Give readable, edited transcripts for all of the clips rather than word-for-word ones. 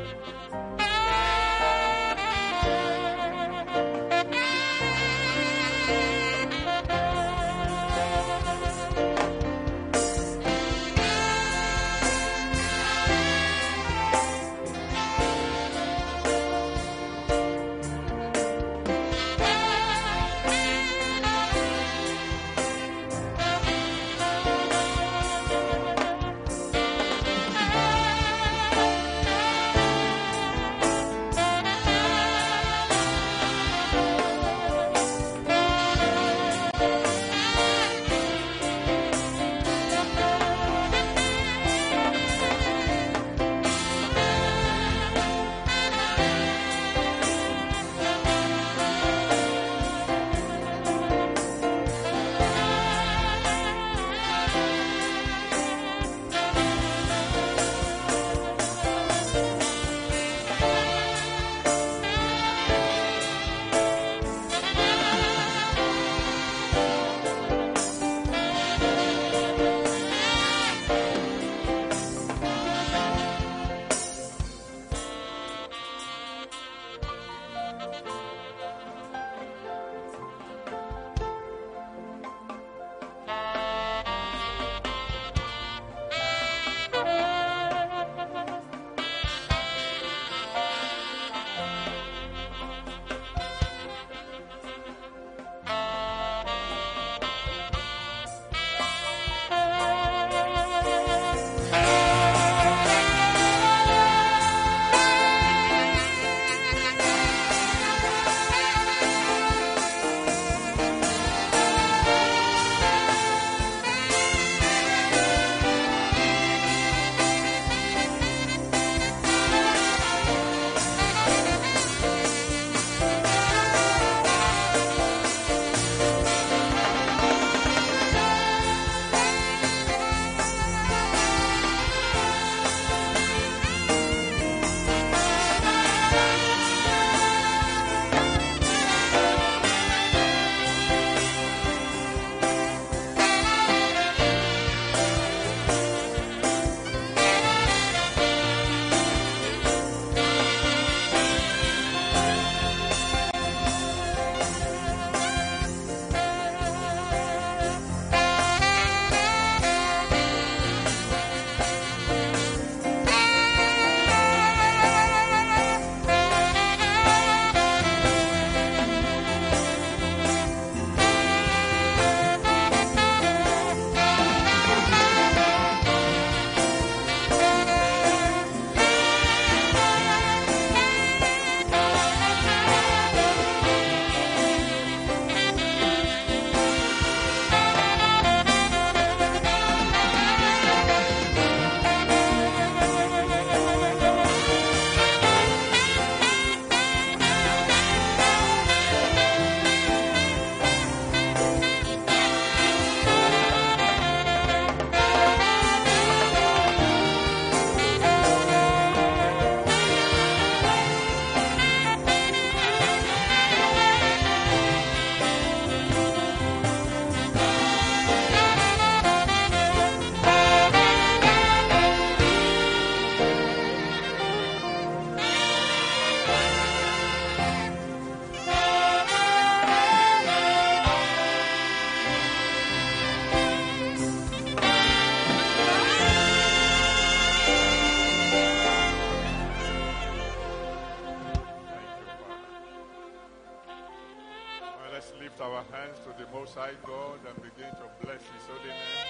High God and begin to bless His holy name.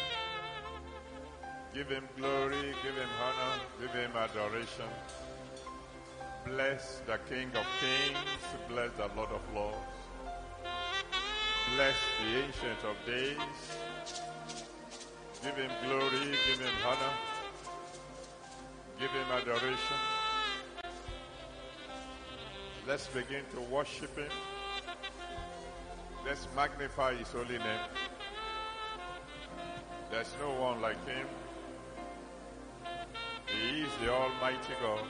Give Him glory, give Him honor, give Him adoration. Bless the King of Kings, bless the Lord of Lords. Bless the Ancient of Days. Give Him glory, give Him honor, give Him adoration. Let's begin to worship Him. Let's magnify His holy name. There's no one like Him. He is the Almighty God.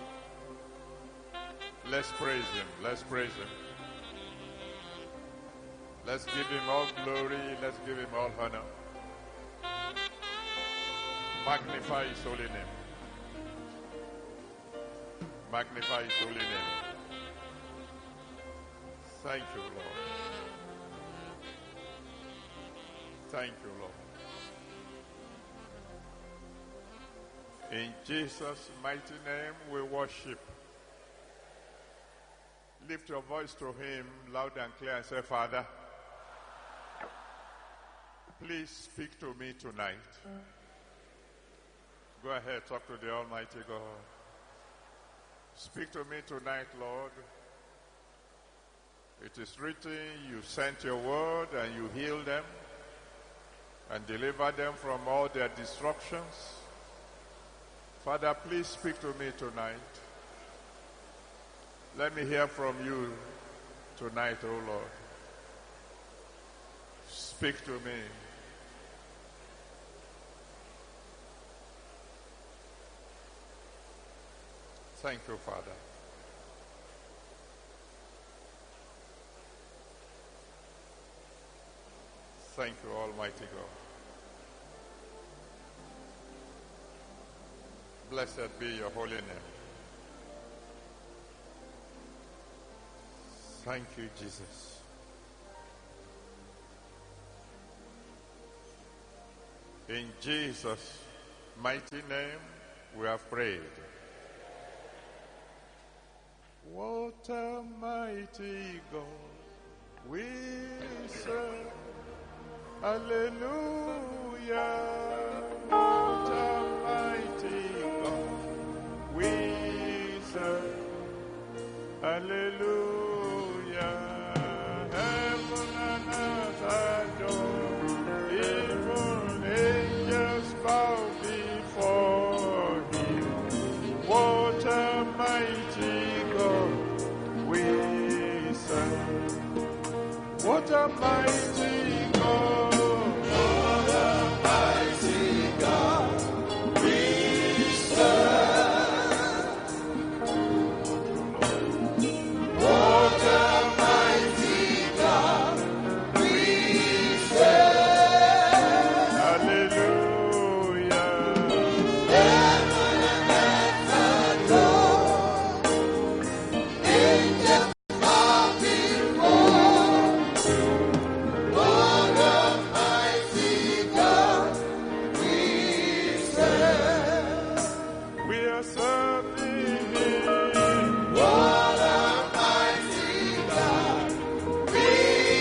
Let's praise Him. Let's praise Him. Let's give Him all glory. Let's give Him all honor. Magnify His holy name. Magnify his holy name. Thank you, Lord. Thank you, Lord. In Jesus' mighty name we worship. Lift your voice to him loud and clear and say, Father, please speak to me tonight. Go ahead, talk to the Almighty God. Speak to me tonight, Lord. It is written, you sent your word and you healed them and delivered them from all their disruptions. Father, please speak to me tonight. Let me hear from you tonight, O Lord. Speak to me. Thank you, Father. Thank you, Almighty God. Blessed be your holy name. Thank you, Jesus. In Jesus' mighty name we have prayed. What a mighty God we serve. Hallelujah. What a mighty God we serve. Hallelujah. Heaven and earth adore. Even angels bow before him. What a mighty God we serve. What a mighty God. What a mighty God we serve. What a mighty God we serve. Hallelujah. Heaven and earth adore. Angels bow before. What a mighty God we serve. We are serving him. What a mighty God we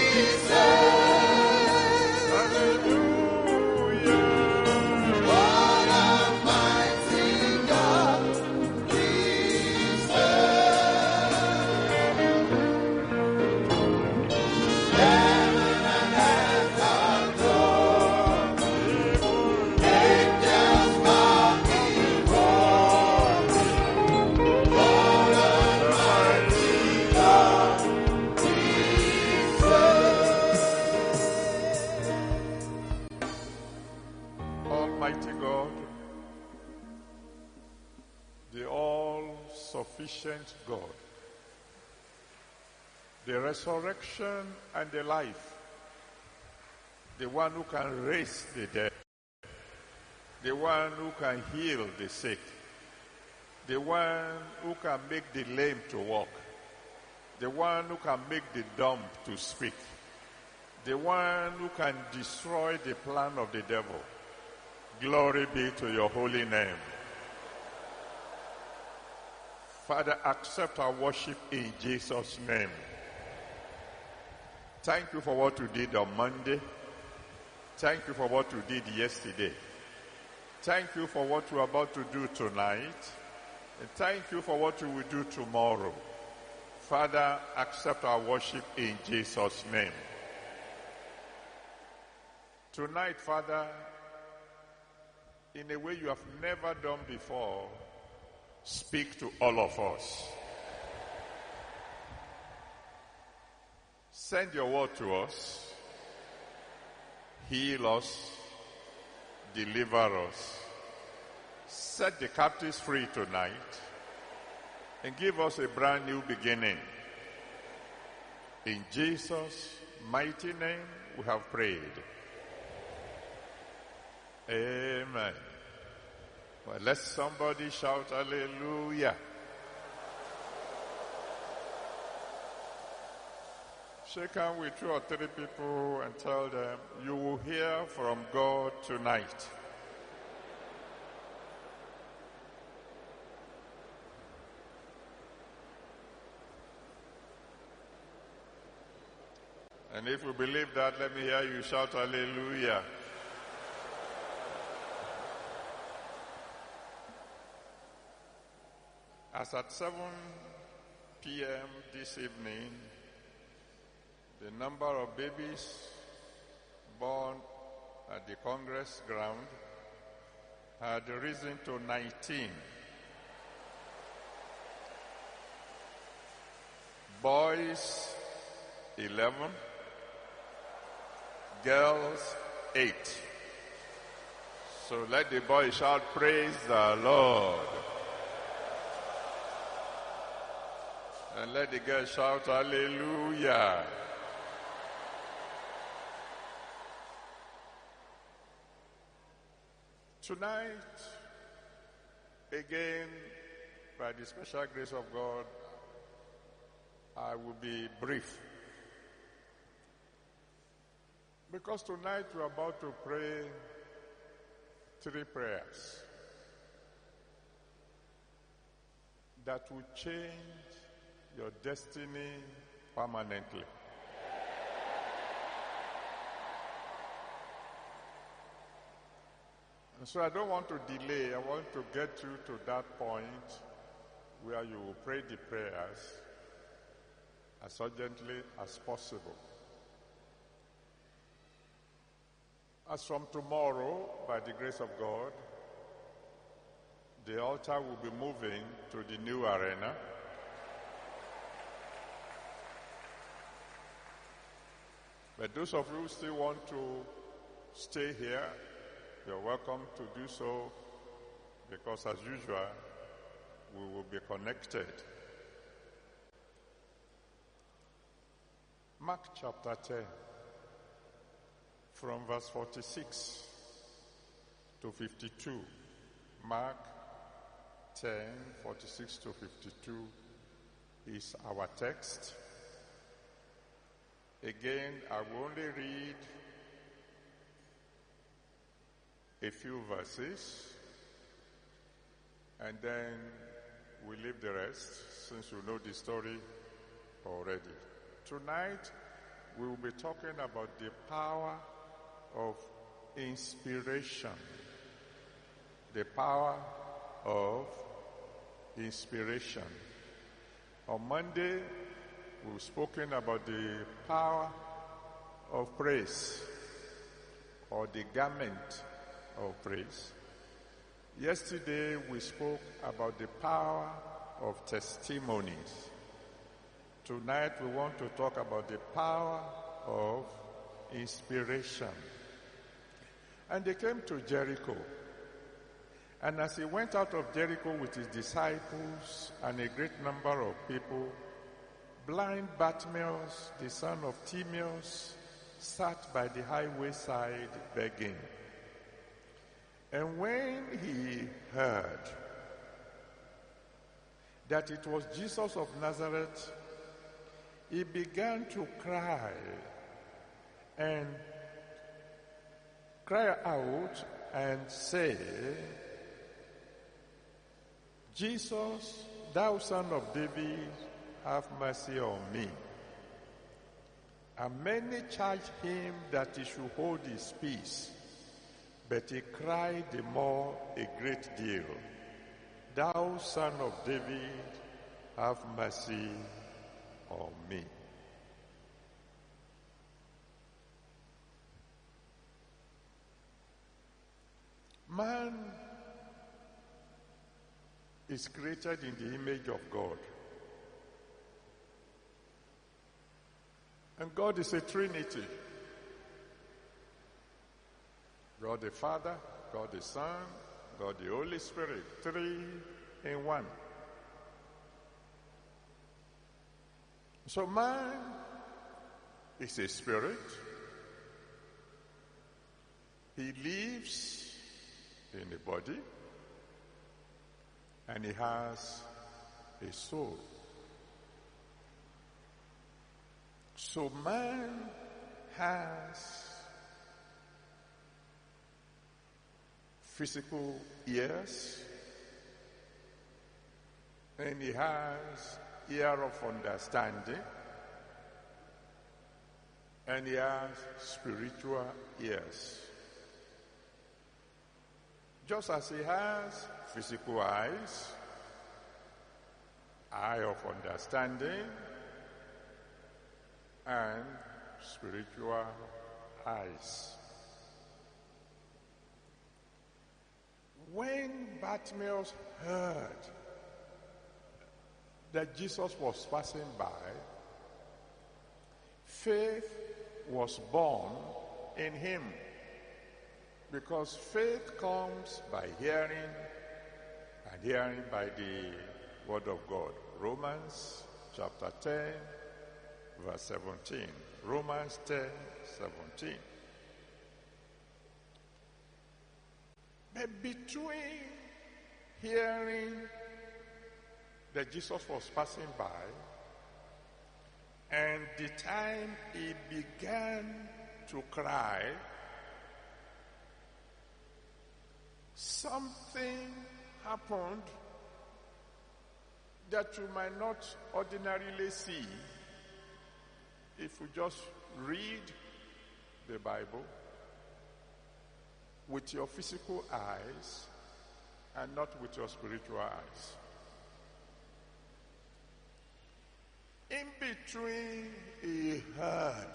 serve. Hallelujah. What a mighty God we serve. Heaven and earth adore. Angels bow before him. What a mighty God we serve. Almighty God, the all-sufficient God, the resurrection and the life, the one who can raise the dead, the one who can heal the sick, the one who can make the lame to walk, the one who can make the dumb to speak, the one who can destroy the plan of the devil. Glory be to your holy name. Father, accept our worship in Jesus' name. Thank you for what you did on Monday. Thank you for what you did yesterday. Thank you for what you're about to do tonight. And thank you for what you will do tomorrow. Father, accept our worship in Jesus' name. Tonight, Father, in a way you have never done before, speak to all of us. Send your word to us. Heal us. Deliver us. Set the captives free tonight. And give us a brand new beginning. In Jesus' mighty name we have prayed. Amen. Well, let somebody shout hallelujah. Shake hands with 2 or 3 people and tell them, you will hear from God tonight. And if you believe that, let me hear you shout hallelujah. As at 7 p.m. this evening, the number of babies born at the Congress ground had risen to 19. Boys, 11. Girls, 8. So let the boys shout, praise the Lord. And let the girls shout, hallelujah. Tonight, again, by the special grace of God, I will be brief. Because tonight we're about to pray 3 prayers that will change your destiny permanently. And so I don't want to delay. I want to get you to that point where you will pray the prayers as urgently as possible. As from tomorrow, by the grace of God, the altar will be moving to the new arena. But those of you who still want to stay here, you're welcome to do so, because as usual, we will be connected. Mark chapter 10, from verse 46 to 52. Mark 10, 46 to 52 is our text. Again, I will only read a few verses, and then we leave the rest, since you know the story already. Tonight, we will be talking about the power of inspiration. The power of inspiration. On Monday, we've spoken about the power of praise, or the garment of praise. Yesterday, we spoke about the power of testimonies. Tonight, we want to talk about the power of inspiration. And they came to Jericho. And as he went out of Jericho with his disciples and a great number of people, blind Bartimaeus, the son of Timaeus, sat by the highway side begging. And when he heard that it was Jesus of Nazareth, he began to cry out and say, Jesus, thou son of David, have mercy on me. And many charged him that he should hold his peace, but he cried the more a great deal, thou son of David, have mercy on me. Man is created in the image of God. And God is a Trinity. God the Father, God the Son, God the Holy Spirit, 3 in 1. So man is a spirit. He lives in a body, and he has a soul. So man has physical ears, and he has ear of understanding, and he has spiritual ears. Just as he has physical eyes, eye of understanding, and spiritual eyes. When Bartimaeus heard that Jesus was passing by, faith was born in him, because faith comes by hearing, and hearing by the word of God. Romans chapter 10, verse 17. Romans 10, 17. But between hearing that Jesus was passing by and the time he began to cry, something happened that you might not ordinarily see if you just read the Bible with your physical eyes and not with your spiritual eyes. In between, he heard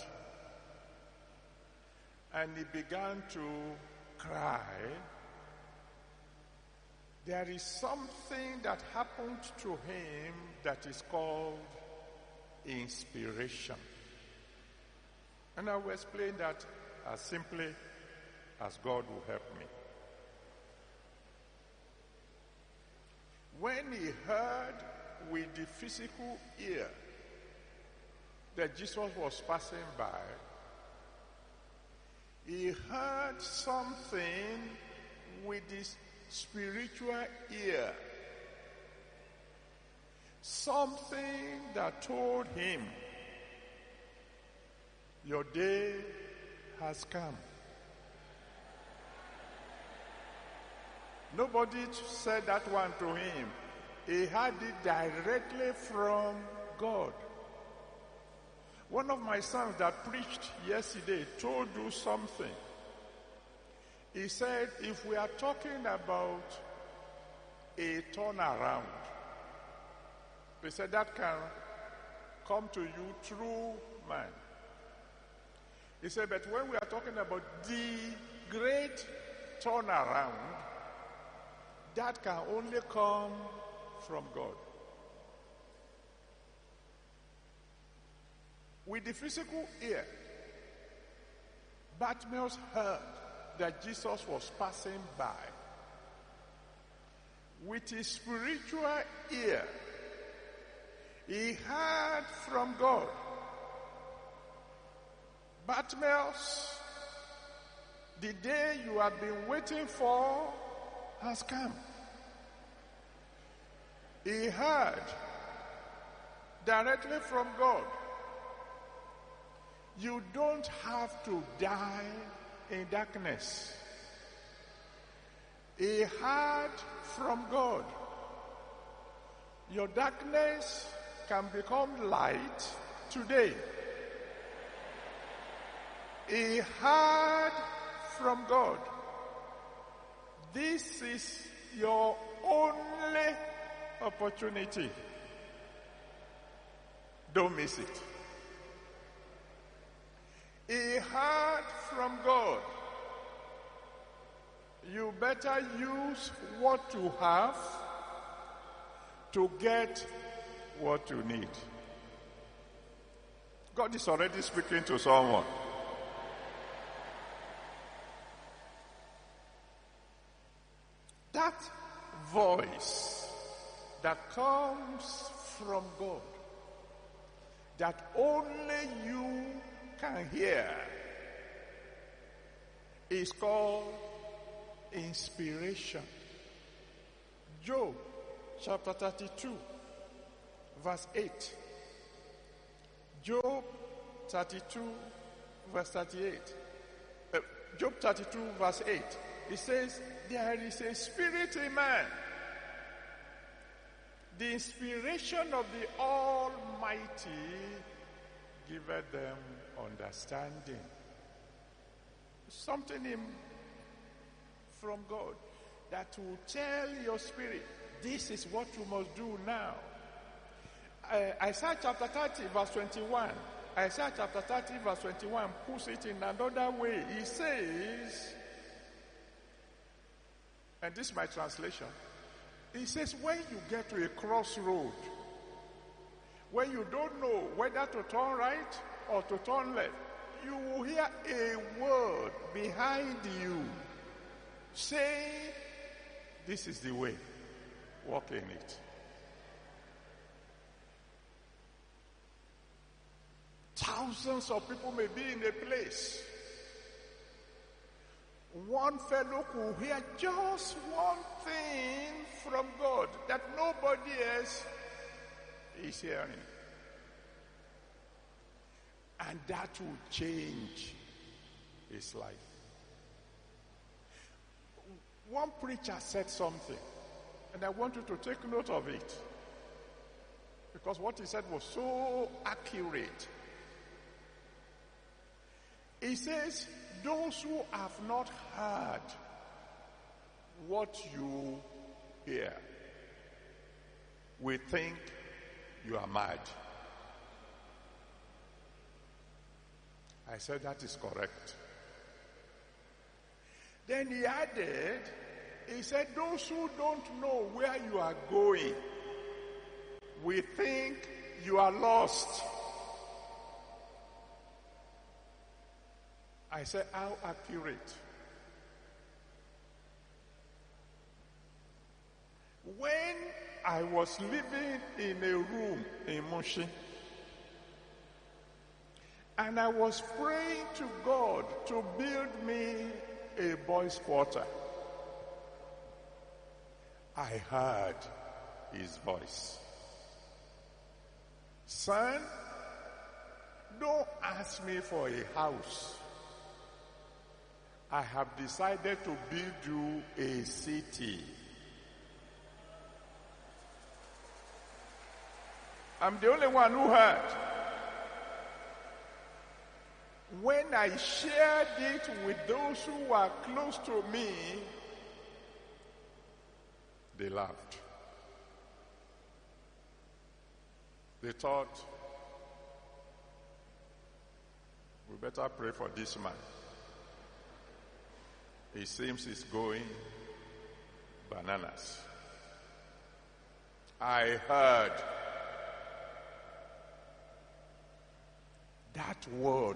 and he began to cry. There is something that happened to him that is called inspiration. And I will explain that as simply as God will help me. When he heard with the physical ear that Jesus was passing by, he heard something with his spiritual ear. Something that told him, your day has come. Nobody said that one to him. He had it directly from God. One of my sons that preached yesterday told you something. He said, if we are talking about a turnaround, he said that can come to you through man. He said, but when we are talking about the great turnaround, that can only come from God. With the physical ear, Bartimaeus heard that Jesus was passing by. With his spiritual ear, he heard from God. Bartimaeus, the day you have been waiting for has come. He heard directly from God. You don't have to die in darkness. He heard from God. Your darkness can become light today. He heard from God. This is your only opportunity. Don't miss it. He heard from God. You better use what you have to get what you need. God is already speaking to someone. That voice that comes from God, that only you can hear, is called inspiration. Job chapter 32 verse 8. Job 32, verse 38. Job 32, verse 8. It says, there is a spirit in man. The inspiration of the Almighty giveth them understanding. Something from God that will tell your spirit, this is what you must do now. Isaiah chapter 30, verse 21. Isaiah chapter 30, verse 21 puts it in another way. He says, and this is my translation, he says, when you get to a crossroad, when you don't know whether to turn right or to turn left, you will hear a word behind you saying, this is the way, walk in it. Thousands of people may be in a place. One fellow could hear just one thing from God that nobody else is hearing. And that will change his life. One preacher said something, and I want you to take note of it, because what he said was so accurate. He says, those who have not heard what you hear will think you are mad. I said, that is correct. Then he added, he said, those who don't know where you are going will think you are lost. I said, how accurate? When I was living in a room in Mushin, and I was praying to God to build me a boys' quarter, I heard his voice. Son, don't ask me for a house. I have decided to build you a city. I'm the only one who heard. When I shared it with those who were close to me, they laughed. They thought, we better pray for this man. It seems he's going bananas. I heard that word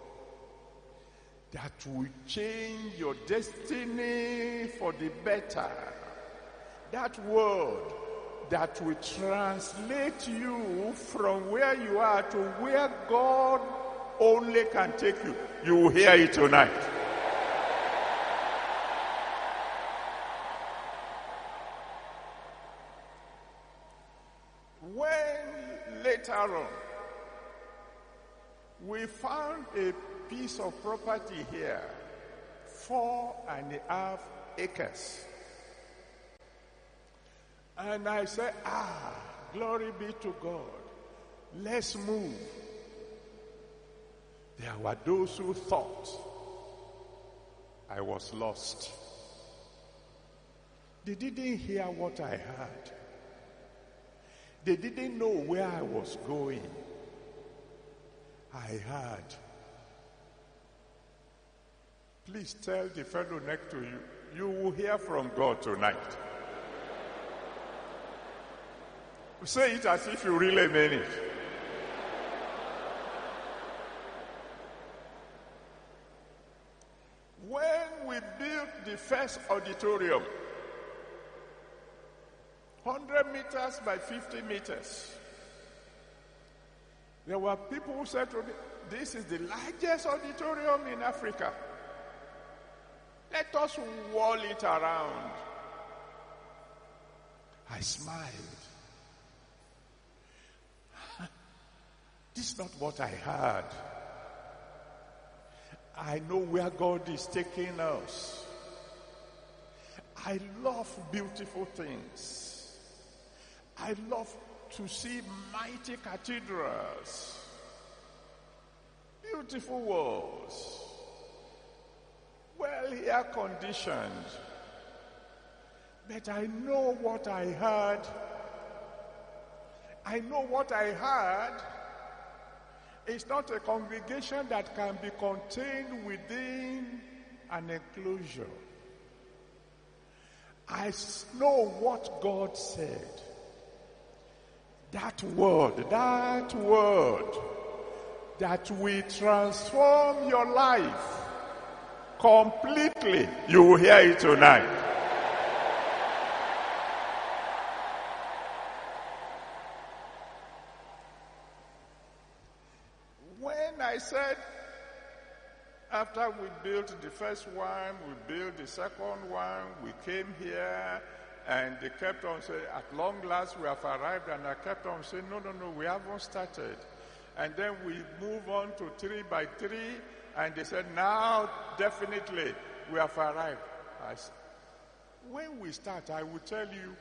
that will change your destiny for the better. That word that will translate you from where you are to where God only can take you. You will hear it tonight. When later on we found a piece of property here, 4.5 acres. And I said, glory be to God. Let's move. There were those who thought I was lost. They didn't hear what I heard. They didn't know where I was going. I heard. Please tell the fellow next to you, you will hear from God tonight. Say it as if you really mean it. When we built the first auditorium, 100 meters by 50 meters, there were people who said to me, this is the largest auditorium in Africa. Let us wall it around. I smiled. This is not what I heard. I know where God is taking us. I love beautiful things. I love to see mighty cathedrals, beautiful walls, well air conditioned. But I know what I heard. I know what I heard is not a congregation that can be contained within an enclosure. I know what God said. That word that will transform your life completely. You will hear it tonight. When I said, after we built the first one, we built the second one, we came here, and they kept on saying, at long last we have arrived, and I kept on saying, no, we haven't started. And then we move on to 3 by 3, and they said, now definitely we have arrived. When we start, I will tell you,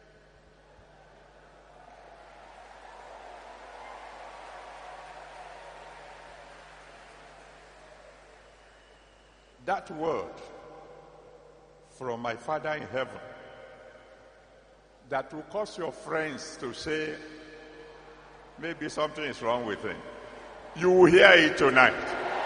that word from my Father in heaven that will cause your friends to say, maybe something is wrong with him. You will hear it tonight.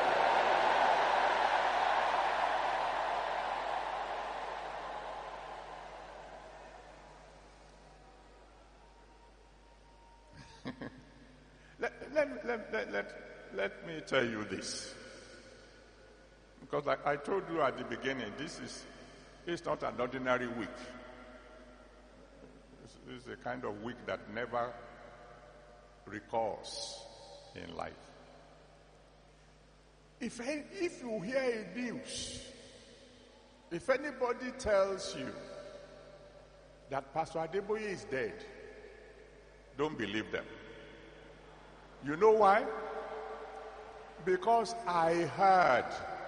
Let me tell you this. Because like I told you at the beginning, it's not an ordinary week. This is a kind of week that never recurs in life. If you hear a news, if anybody tells you that Pastor Adeboye is dead, don't believe them. You know why? Because I heard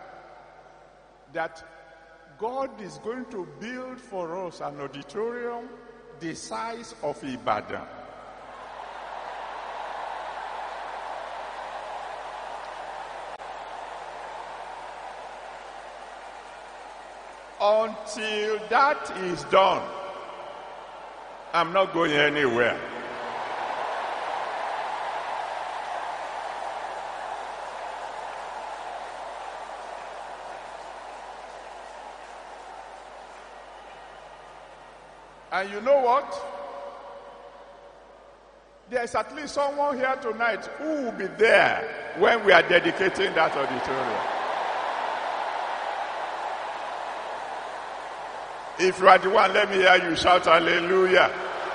that God is going to build for us an auditorium the size of Ibadan. Until that is done, I'm not going anywhere. And you know what? There's at least someone here tonight who will be there when we are dedicating that auditorium. If you are the one, let me hear you shout hallelujah.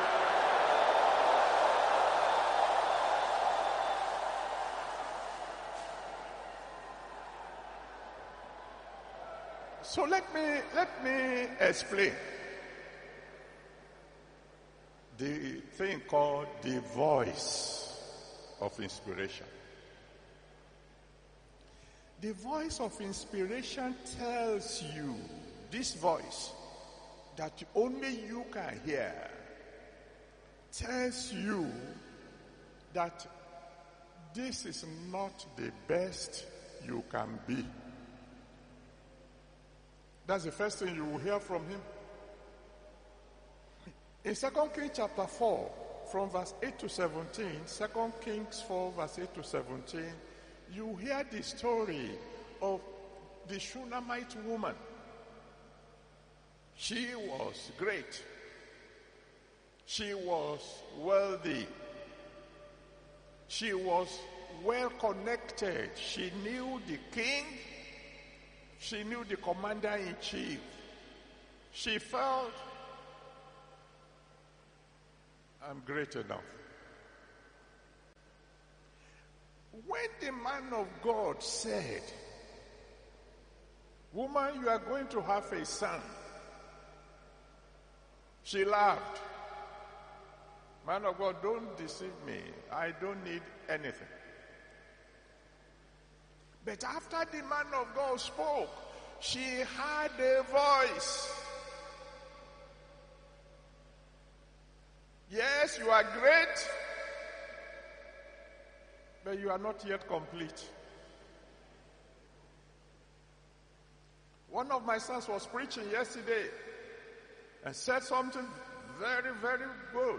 So let me explain the thing called the voice of inspiration. The voice of inspiration tells you, this voice that only you can hear, tells you that this is not the best you can be. That's the first thing you will hear from him. In 2 Kings chapter 4, from verse 8 to 17, 2 Kings 4, verse 8 to 17, you hear the story of the Shunammite woman. She was great. She was wealthy. She was well connected. She knew the king. She knew the commander-in-chief. She felt, I'm great enough. When the man of God said, woman, you are going to have a son, she laughed. Man of God, don't deceive me. I don't need anything. But after the man of God spoke, she had a voice. Yes, you are great, but you are not yet complete. One of my sons was preaching yesterday and said something very, very good.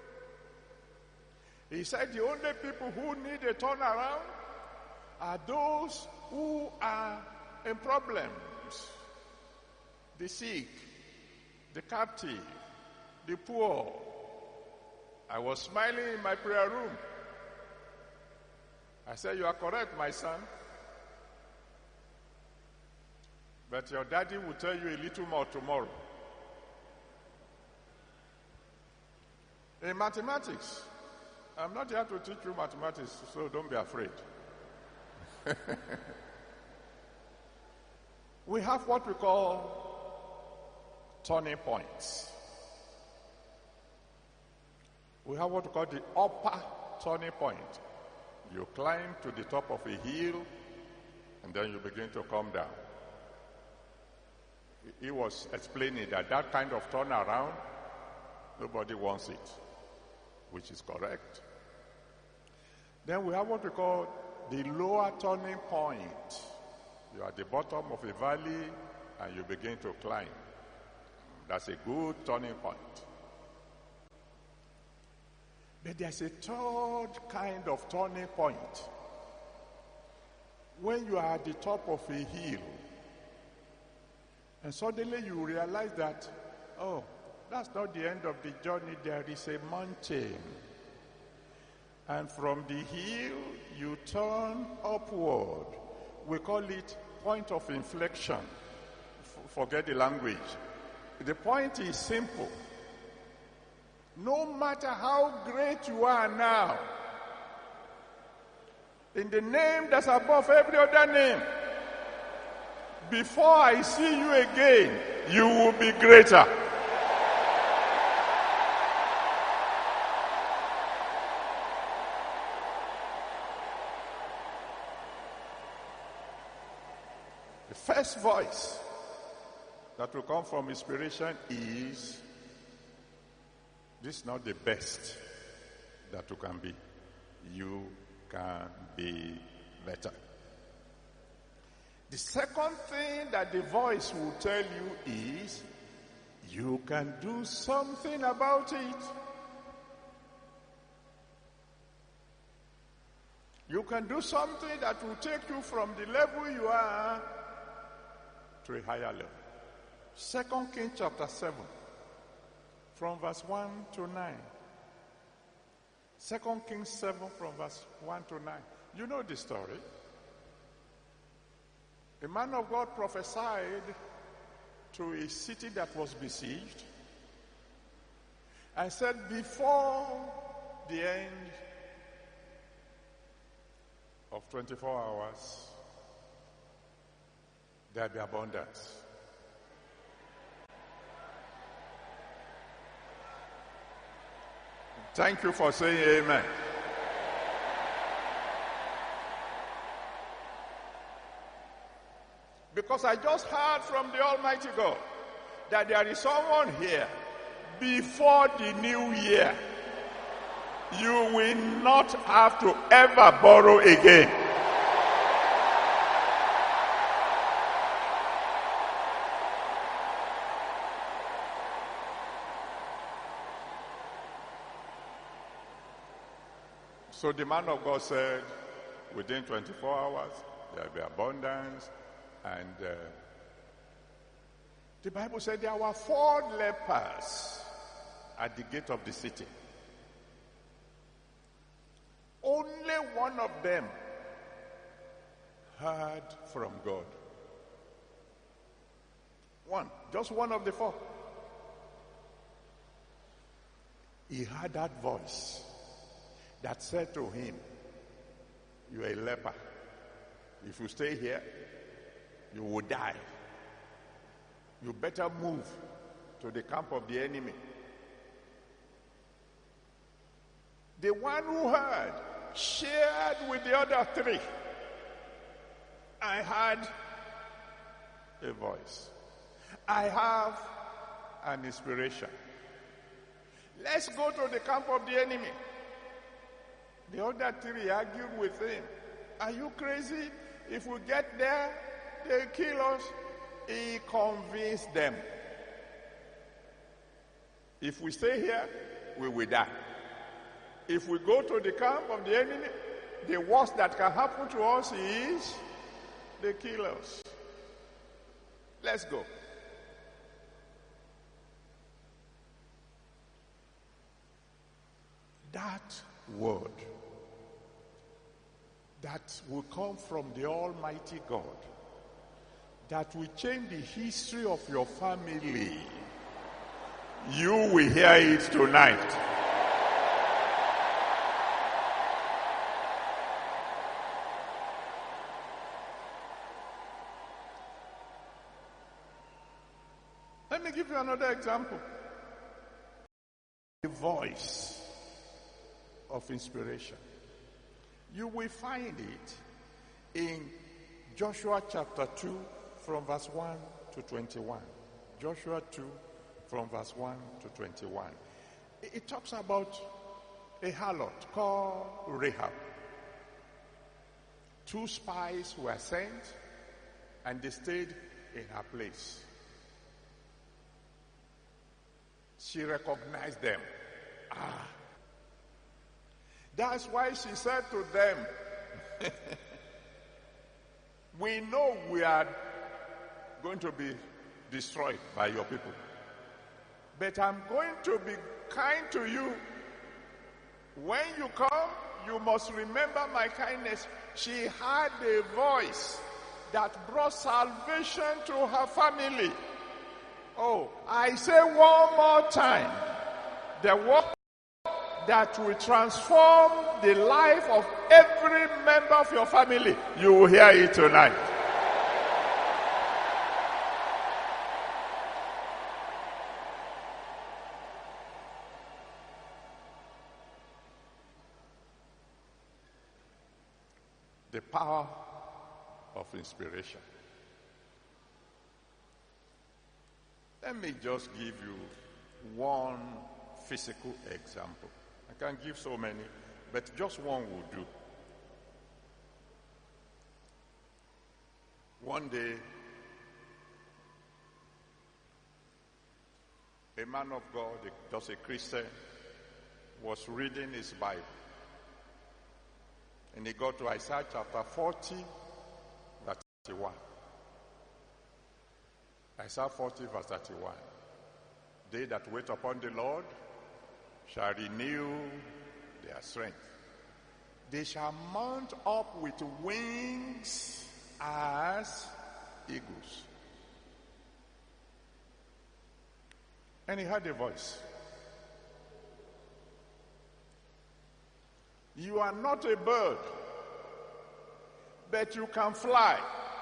He said the only people who need a turnaround are those who are in problems. The sick, the captive, the poor. I was smiling in my prayer room. I said, you are correct, my son. But your daddy will tell you a little more tomorrow. In mathematics, I'm not here to teach you mathematics, so don't be afraid. We have what we call turning points. We have what we call the upper turning point. You climb to the top of a hill, and then you begin to come down. He was explaining that kind of turnaround, nobody wants it, which is correct. Then we have what we call the lower turning point. You are at the bottom of a valley, and you begin to climb. That's a good turning point. But there's a third kind of turning point. When you are at the top of a hill, and suddenly you realize that, oh, that's not the end of the journey, there is a mountain. And from the hill, you turn upward. We call it point of inflection. Forget the language. The point is simple. No matter how great you are now, in the name that's above every other name, before I see you again, you will be greater. The first voice that will come from inspiration is, this is not the best that you can be. You can be better. The second thing that the voice will tell you is, you can do something about it. You can do something that will take you from the level you are to a higher level. 2 Kings chapter 7, from verse 1 to 9. 2 Kings 7 from verse 1 to 9. You know the story. A man of God prophesied to a city that was besieged and said, before the end of 24 hours, there'll be abundance. Thank you for saying amen. Because I just heard from the Almighty God that there is someone here, before the new year, you will not have to ever borrow again. So the man of God said, within 24 hours, there will be abundance. And the Bible said there were 4 lepers at the gate of the city. Only one of them heard from God. One, just one of the 4. He heard that voice that said to him, you are a leper. If you stay here, you will die. You better move to the camp of the enemy. The one who heard shared with the other 3. I had a voice. I have an inspiration. Let's go to the camp of the enemy. The other three argued with him. Are you crazy? If we get there, they'll kill us. He convinced them. If we stay here, we will die. If we go to the camp of the enemy, the worst that can happen to us is they kill us. Let's go. That word that will come from the Almighty God, that will change the history of your family, you will hear it tonight. Let me give you another example. The voice of inspiration. You will find it in Joshua chapter 2 from verse 1 to 21. Joshua 2 from verse 1 to 21. It talks about a harlot called Rahab. 2 spies were sent and they stayed in her place. She recognized them. That's why she said to them, we know we are going to be destroyed by your people, but I'm going to be kind to you. When you come, you must remember my kindness. She had a voice that brought salvation to her family. Oh, I say one more time, the work that will transform the life of every member of your family, you will hear it tonight. The power of inspiration. Let me just give you one physical example. I can give so many, but just one will do. One day, a man of God, just a Christian, was reading his Bible. And he got to Isaiah chapter 40, verse 31. Isaiah 40, verse 31. They that wait upon the Lord shall renew their strength. They shall mount up with wings as eagles. And he heard a voice. You are not a bird, but you can fly.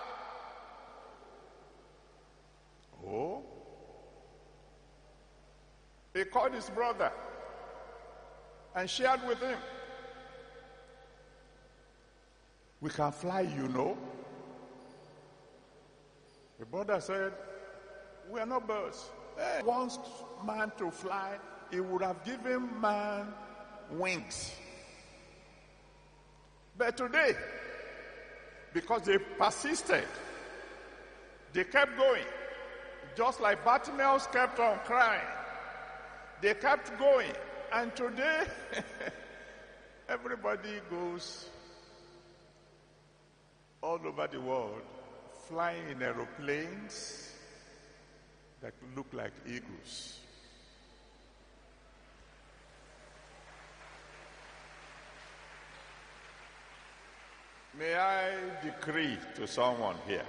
Oh. He called his brother and shared with him. We can fly, you know. The brother said, we are not birds. He wants man to fly, he would have given man wings. But today, because they persisted, they kept going. Just like Bartimaeus kept on crying. They kept going. And today, everybody goes all over the world flying in aeroplanes that look like eagles. May I decree to someone here,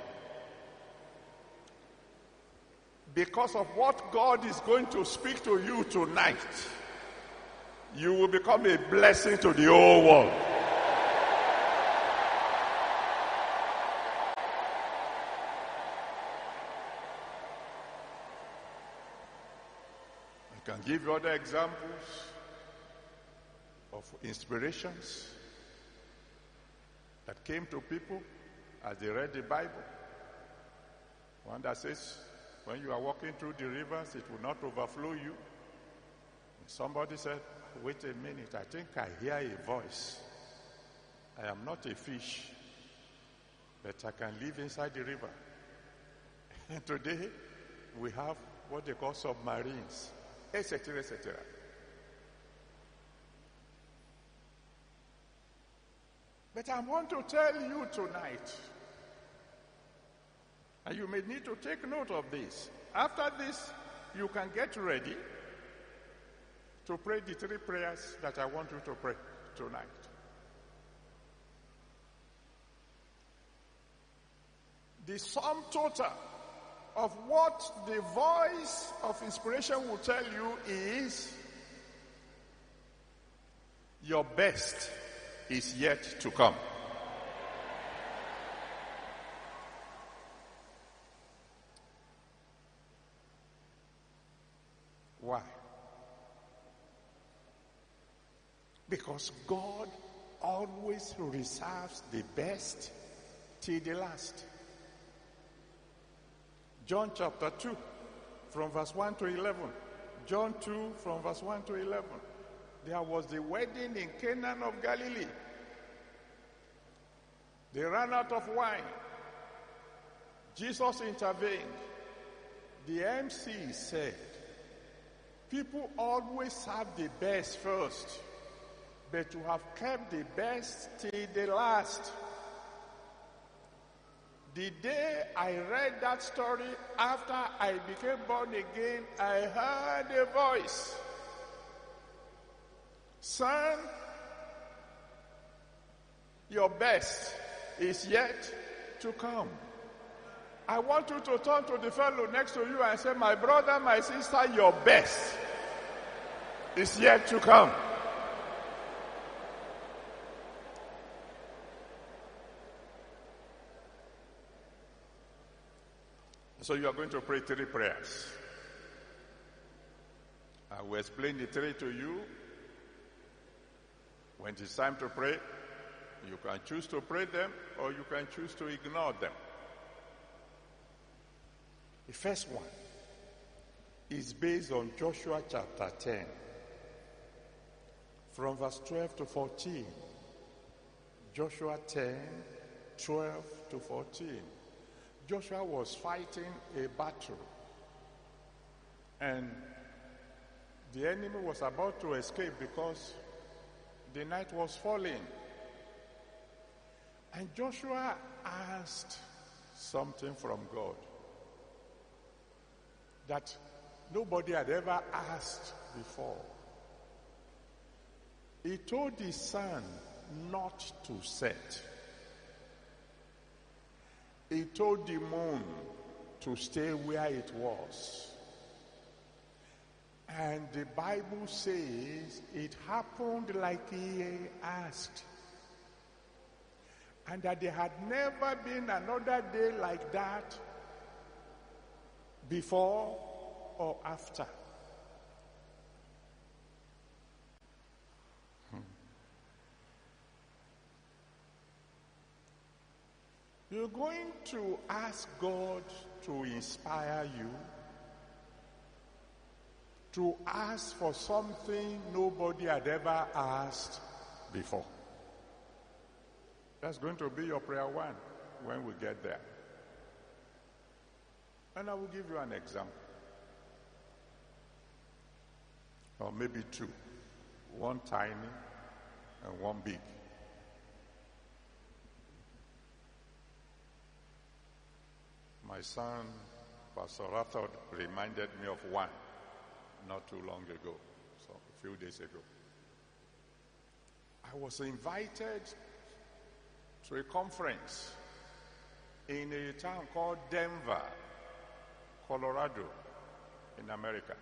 because of what God is going to speak to you tonight, you will become a blessing to the whole world. I can give you other examples of inspirations that came to people as they read the Bible. One that says, when you are walking through the rivers, it will not overflow you. Somebody said, wait a minute, I think I hear a voice. I am not a fish, but I can live inside the river. And today, we have what they call submarines, etc., etc. But I want to tell you tonight, and you may need to take note of this. After this, you can get ready to pray the 3 prayers that I want you to pray tonight. The sum total of what the voice of inspiration will tell you is your best is yet to come. Why? Because God always reserves the best till the last. John chapter 2 from verse 1 to 11. John 2 from verse 1 to 11. There was the wedding in Canaan of Galilee. They ran out of wine. Jesus intervened. The MC said, people always have the best first, but to have kept the best till the last. The day I read that story, after I became born again, I heard a voice. Son, your best is yet to come. I want you to turn to the fellow next to you and say, my brother, my sister, your best is yet to come. So you are going to pray 3 prayers. I will explain the 3 to you. When it's time to pray, you can choose to pray them or you can choose to ignore them. The first one is based on Joshua chapter 10, from verse 12 to 14. Joshua 10, 12 to 14. Joshua was fighting a battle, and the enemy was about to escape because the night was falling. And Joshua asked something from God that nobody had ever asked before. He told his sun not to set. He told the moon to stay where it was. And the Bible says it happened like he asked. And that there had never been another day like that before or after. You're going to ask God to inspire you, to ask for something nobody had ever asked before. That's going to be your prayer 1 when we get there. And I will give you an example. Or maybe 2. One tiny and one big. My son, Pastor Rathod, reminded me of one not too long ago, so a few days ago. I was invited to a conference in a town called Denver, Colorado, in America.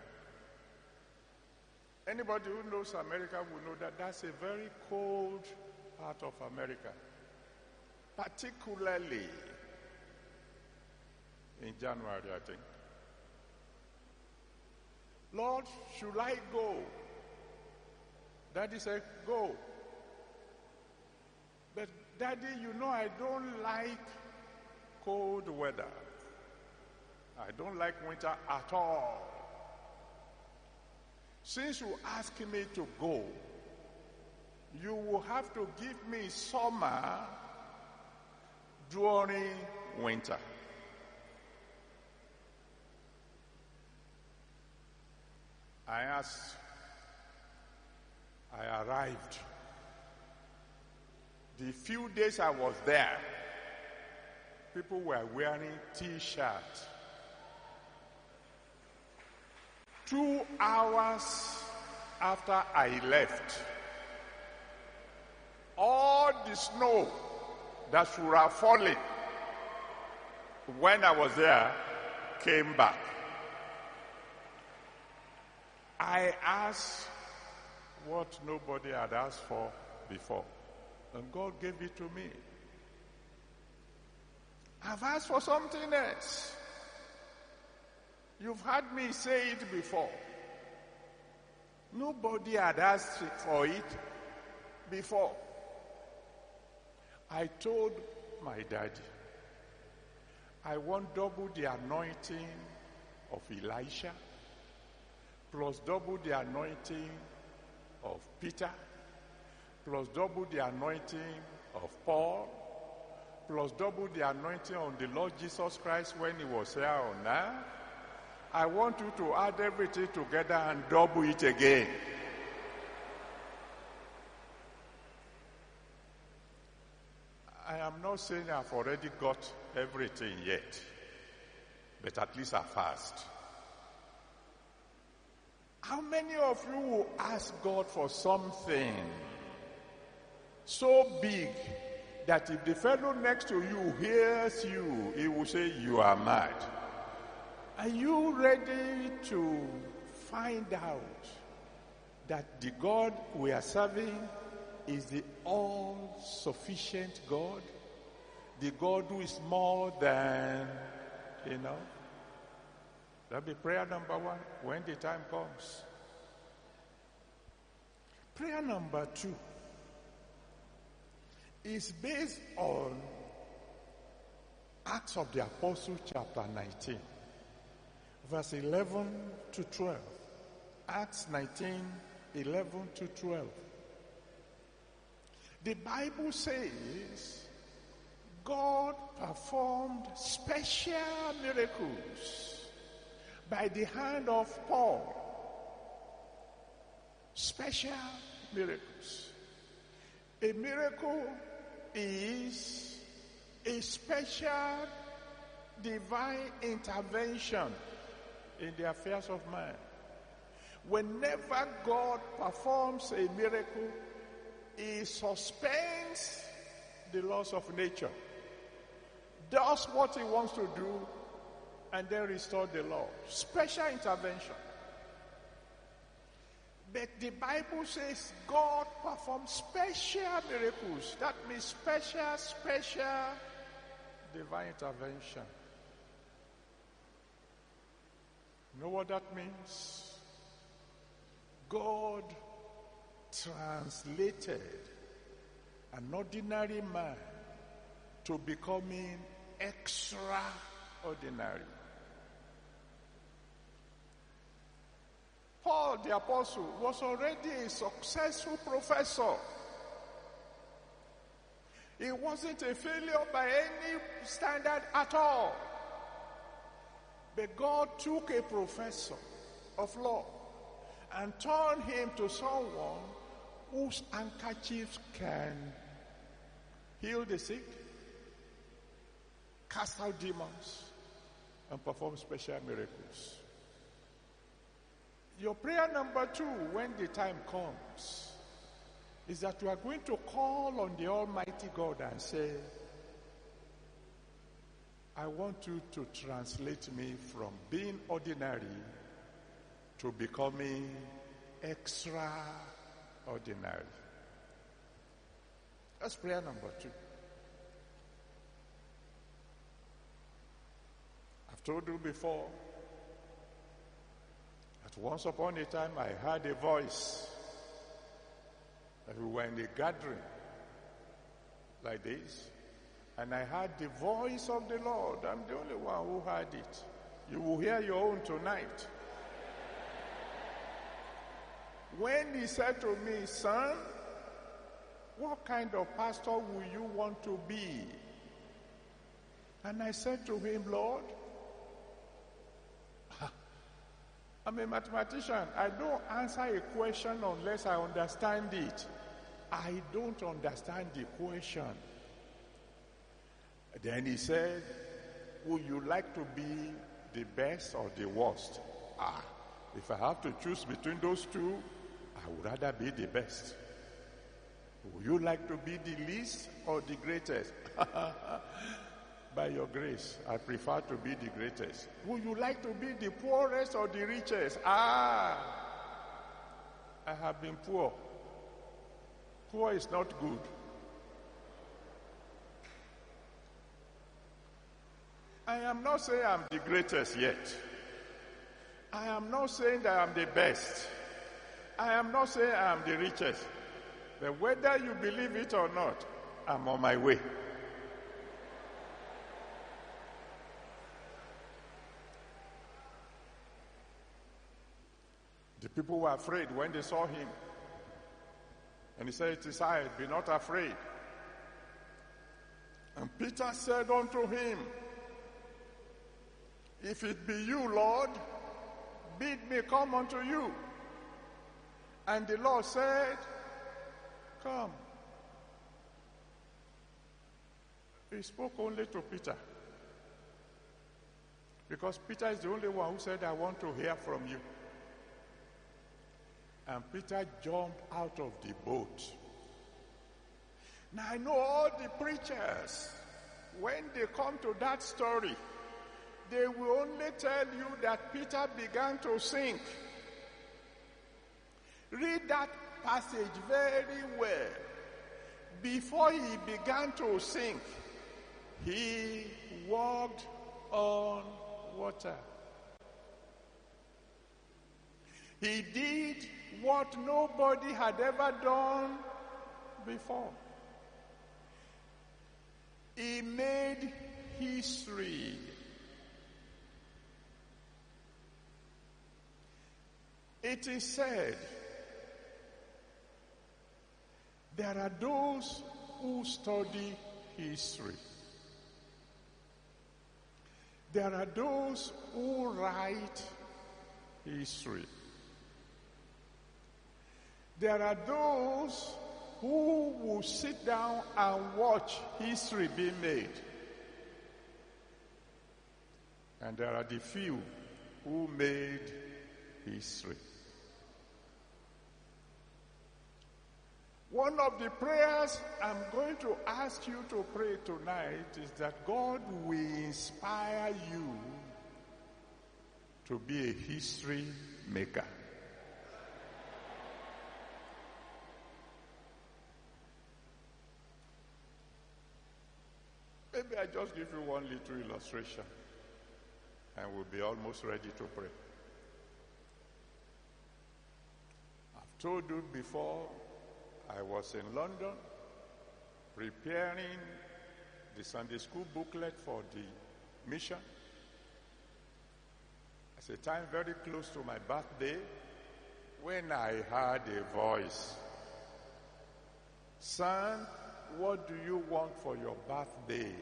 Anybody who knows America will know that that's a very cold part of America, particularly in January, I think. Lord, should I go? Daddy said, go. But Daddy, you know I don't like cold weather. I don't like winter at all. Since you ask me to go, you will have to give me summer during winter. I asked, I arrived. The few days I was there, people were wearing t-shirts. 2 hours after I left, all the snow that should have fallen when I was there came back. I asked what nobody had asked for before, and God gave it to me. I've asked for something else. You've heard me say it before. Nobody had asked for it before. I told my daddy, I want double the anointing of Elisha, plus double the anointing of Peter, plus double the anointing of Paul, plus double the anointing on the Lord Jesus Christ when he was here on earth. I want you to add everything together and double it again. I am not saying I've already got everything yet, but at least I've asked. How many of you will ask God for something so big that if the fellow next to you hears you, he will say, you are mad? Are you ready to find out that the God we are serving is the all-sufficient God? The God who is more than enough? That'll be prayer number 1 when the time comes. Prayer number 2 is based on Acts of the Apostles chapter 19. Verse 11 to 12. Acts 19, 11 to 12. The Bible says God performed special miracles by the hand of Paul. Special miracles. A miracle is a special divine intervention in the affairs of man. Whenever God performs a miracle, he suspends the laws of nature, does what he wants to do, and then restores the law. Special intervention. But the Bible says God performs special miracles. That means special divine intervention. You know what that means? God translated an ordinary man to becoming extraordinary. Paul the apostle was already a successful professor. He wasn't a failure by any standard at all. But God took a professor of law and turned him to someone whose handkerchiefs can heal the sick, cast out demons, and perform special miracles. Your prayer number 2, when the time comes, is that you are going to call on the Almighty God and say, I want you to translate me from being ordinary to becoming extraordinary. That's prayer number 2. I've told you before that once upon a time I heard a voice that we were in a gathering like this, And I heard the voice of the Lord. I'm the only one who heard it. You will hear your own tonight. When he said to me, son, what kind of pastor will you want to be? And I said to him, Lord, I'm a mathematician. I don't answer a question unless I understand it. I don't understand the question. Then he said, would you like to be the best or the worst? If I have to choose between those two, I would rather be the best. Would you like to be the least or the greatest? By your grace, I prefer to be the greatest. Would you like to be the poorest or the richest? I have been poor. Poor is not good. I am not saying I'm the greatest yet. I am not saying that I'm the best. I am not saying I'm the richest. But whether you believe it or not, I'm on my way. The people were afraid when they saw him. And he said, it is I, be not afraid. And Peter said unto him, if it be you, Lord, bid me come unto you. And the Lord said, come. He spoke only to Peter. Because Peter is the only one who said, I want to hear from you. And Peter jumped out of the boat. Now I know all the preachers, when they come to that story, they will only tell you that Peter began to sink. Read that passage very well. Before he began to sink, he walked on water. He did what nobody had ever done before. He made history. It is said, there are those who study history. There are those who write history. There are those who will sit down and watch history being made. And there are the few who made history. One of the prayers I'm going to ask you to pray tonight is that God will inspire you to be a history maker. Maybe I just give you one little illustration and we'll be almost ready to pray. I've told you before, I was in London preparing the Sunday school booklet for the mission. At a time very close to my birthday, when I heard a voice, son, what do you want for your birthday?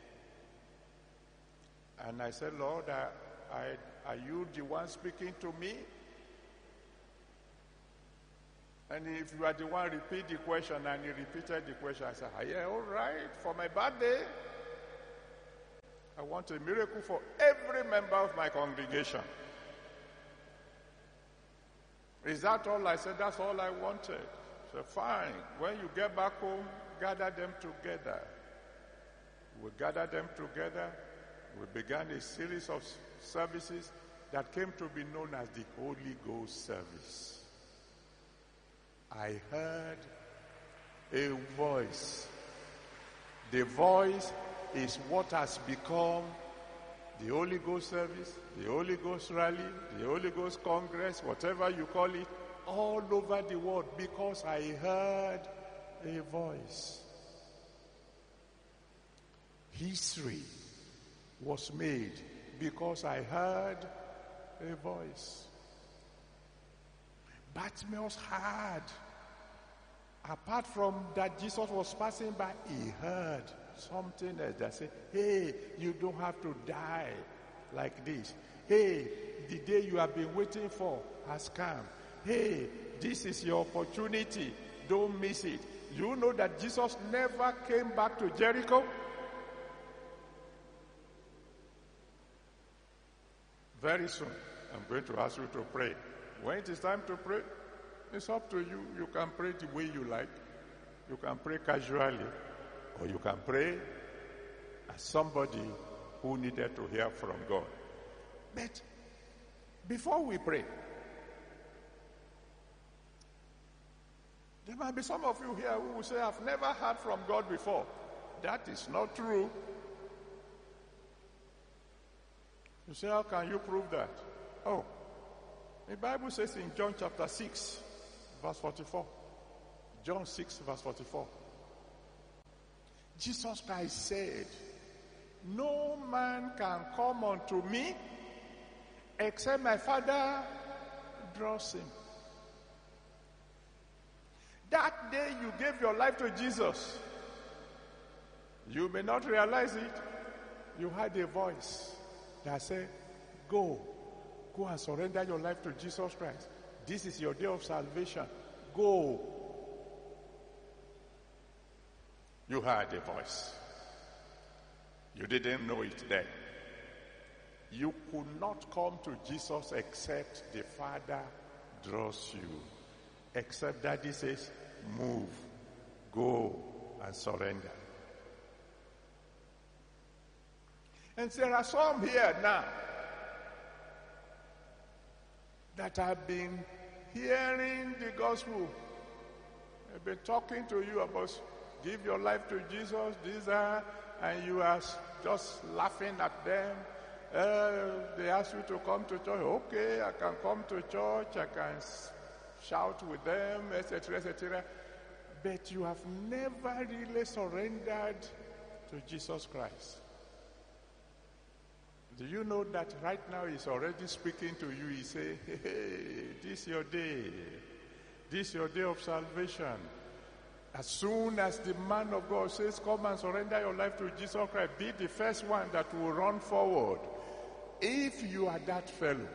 And I said, Lord, are you the one speaking to me? And if you are the one, repeat the question. And he repeated the question. I said, yeah, all right, for my birthday, I want a miracle for every member of my congregation. Is that all? I said, that's all I wanted. So fine, when you get back home, gather them together. We gathered them together. We began a series of services that came to be known as the Holy Ghost service. I heard a voice. The voice is what has become the Holy Ghost service, the Holy Ghost rally, the Holy Ghost Congress, whatever you call it, all over the world, because I heard a voice. History was made because I heard a voice. Bartimaeus heard. Apart from that Jesus was passing by, he heard something else that said, hey, you don't have to die like this. Hey, the day you have been waiting for has come. Hey, this is your opportunity. Don't miss it. You know that Jesus never came back to Jericho? Very soon, I'm going to ask you to pray. When it is time to pray, it's up to you. You can pray the way you like. You can pray casually, or you can pray as somebody who needed to hear from God. But before we pray, there might be some of you here who will say, I've never heard from God before. That is not true. You say, how can you prove that? Oh, the Bible says in John chapter 6, verse 44. John 6, verse 44. Jesus Christ said, no man can come unto me except my Father draws him. That day you gave your life to Jesus, you may not realize it. You heard a voice that said, go and surrender your life to Jesus Christ. This is your day of salvation. Go. You heard a voice. You didn't know it then. You could not come to Jesus except the Father draws you. Except Daddy says, move, go, and surrender. And there are some here now that have been hearing the gospel. They've been talking to you about give your life to Jesus, and you are just laughing at them. They ask you to come to church. Okay, I can come to church. I can shout with them, etc., etc. But you have never really surrendered to Jesus Christ. Do you know that right now he's already speaking to you? He say, hey, this is your day. This is your day of salvation. As soon as the man of God says, come and surrender your life to Jesus Christ, be the first one that will run forward. If you are that fellow,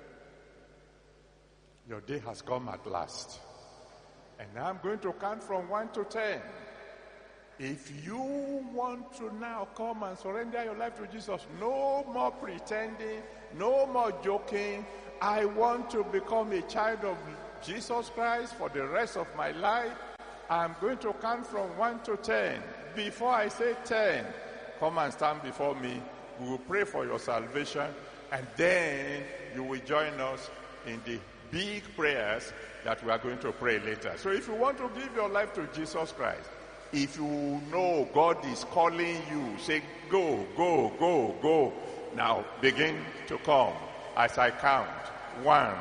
your day has come at last. And I'm going to count from 1 to 10. If you want to now come and surrender your life to Jesus, no more pretending, no more joking. I want to become a child of Jesus Christ for the rest of my life. I'm going to count from 1 to 10. Before I say 10, come and stand before me. We will pray for your salvation, and then you will join us in the big prayers that we are going to pray later. So if you want to give your life to Jesus Christ, if you know God is calling you, say, go, go, go, go. Now begin to come as I count. 1,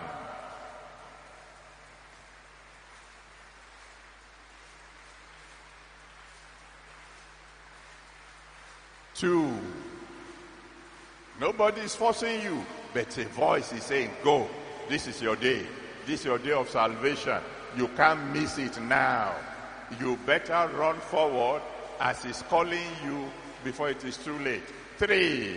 2. Nobody is forcing you, but a voice is saying, go. This is your day. This is your day of salvation. You can't miss it now. You better run forward as he's calling you before it is too late. 3.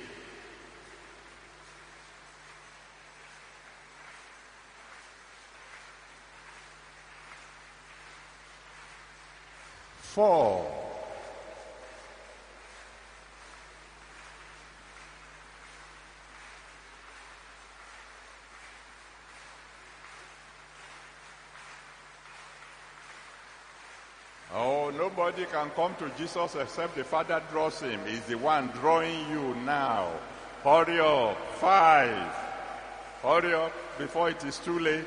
4. 5. Nobody can come to Jesus except the Father draws him. He's the one drawing you now. Hurry up. 5. Hurry up before it is too late.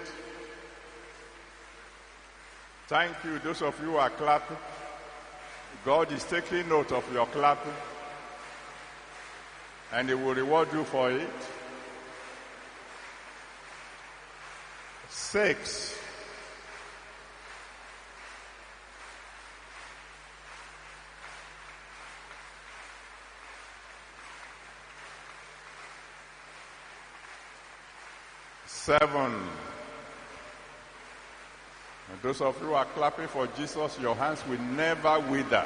Thank you, those of you who are clapping. God is taking note of your clapping, and he will reward you for it. 6. 7. And those of you who are clapping for Jesus, your hands will never wither.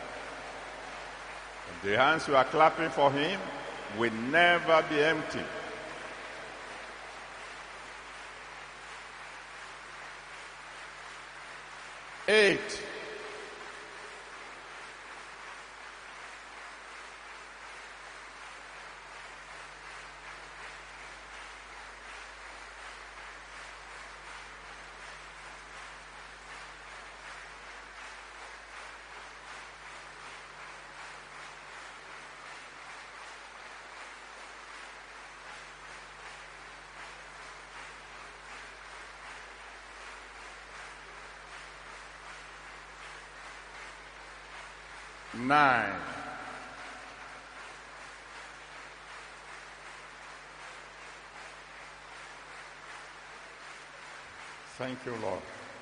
And the hands you are clapping for him will never be empty. 8. Nine. Thank you, Lord.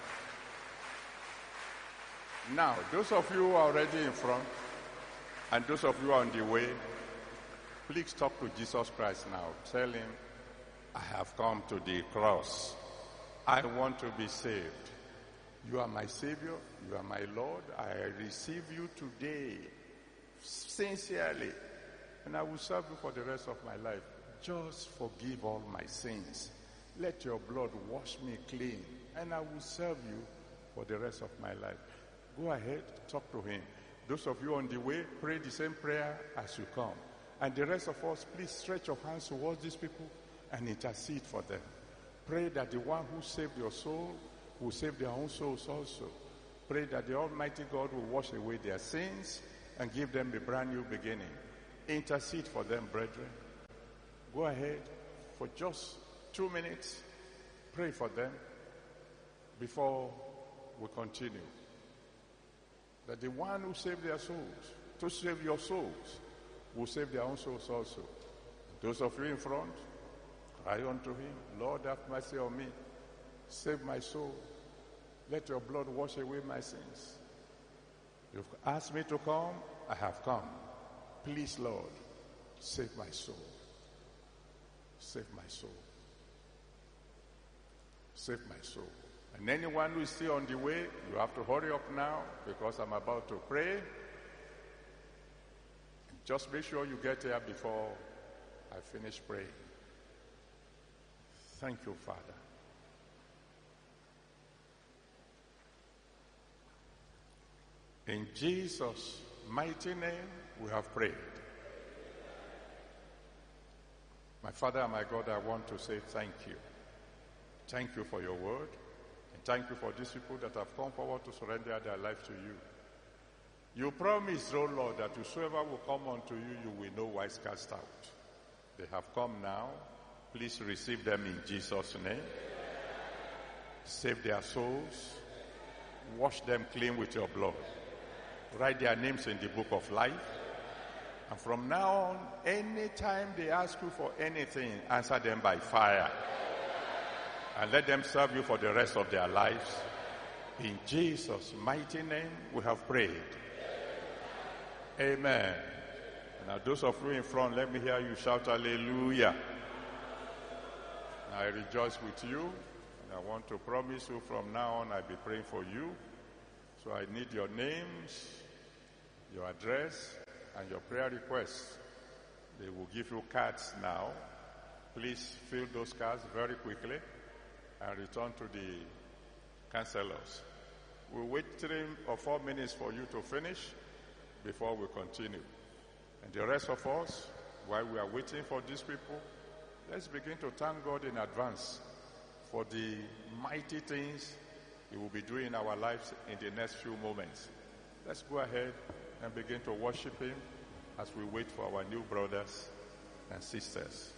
Now, those of you who are already in front, and those of you who are on the way, please talk to Jesus Christ now. Tell him, I have come to the cross. I want to be saved. You are my Savior. You are my Lord. I receive you today, sincerely, and I will serve you for the rest of my life. Just forgive all my sins. Let your blood wash me clean, and I will serve you for the rest of my life. Go ahead, talk to him. Those of you on the way, pray the same prayer as you come. And the rest of us, please stretch your hands towards these people and intercede for them. Pray that the one who saved your soul will save their own souls also. Pray that the Almighty God will wash away their sins and give them a brand new beginning. Intercede for them, brethren. Go ahead for just 2 minutes. Pray for them before we continue. That the one who saved their souls, to save your souls, will save their own souls also. Those of you in front, cry unto him, Lord, have mercy on me. Save my soul. Let your blood wash away my sins. You've asked me to come, I have come. Please, Lord, save my soul. Save my soul. Save my soul. And anyone who is still on the way, you have to hurry up now because I'm about to pray. Just make sure you get here before I finish praying. Thank you, Father. In Jesus' mighty name, we have prayed. My Father and my God, I want to say thank you. Thank you for your word. And thank you for these people that have come forward to surrender their life to you. You promised, O Lord, that whosoever will come unto you, you will no wise cast out. They have come now. Please receive them in Jesus' name. Save their souls. Wash them clean with your blood. Write their names in the book of life. And from now on, anytime they ask you for anything, answer them by fire. And let them serve you for the rest of their lives. In Jesus' mighty name, we have prayed. Amen. Now those of you in front, let me hear you shout hallelujah. I rejoice with you. And I want to promise you from now on, I'll be praying for you. So I need your names, your address, and your prayer requests. They will give you cards now. Please fill those cards very quickly and return to the counselors. We'll wait 3 or 4 minutes for you to finish before we continue. And the rest of us, while we are waiting for these people, let's begin to thank God in advance for the mighty things He will be doing in our lives in the next few moments. Let's go ahead and begin to worship Him as we wait for our new brothers and sisters.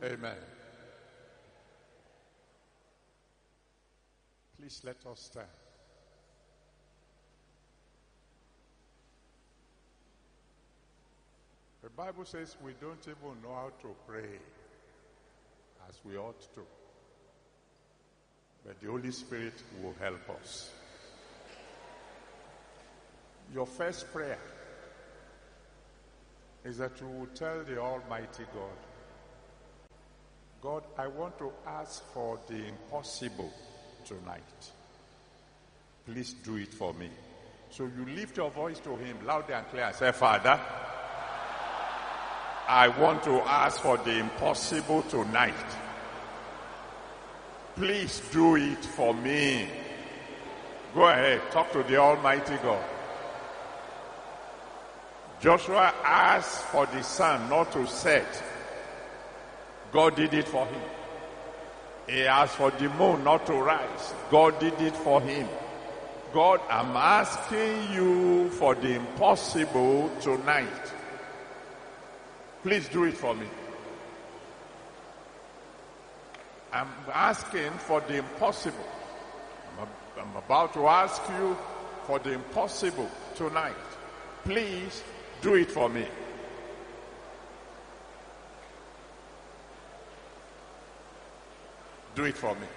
Amen. Please let us stand. The Bible says we don't even know how to pray as we ought to. But the Holy Spirit will help us. Your first prayer is that you will tell the Almighty God, God, I want to ask for the impossible tonight. Please do it for me. So you lift your voice to him loud and clear and say, Father, I want to ask for the impossible tonight. Please do it for me. Go ahead, talk to the Almighty God. Joshua asked for the sun not to set. God did it for him. He asked for the moon not to rise. God did it for him. God, I'm asking you for the impossible tonight. Please do it for me. I'm asking for the impossible. I'm about to ask you for the impossible tonight. Please do it for me. Do it for me.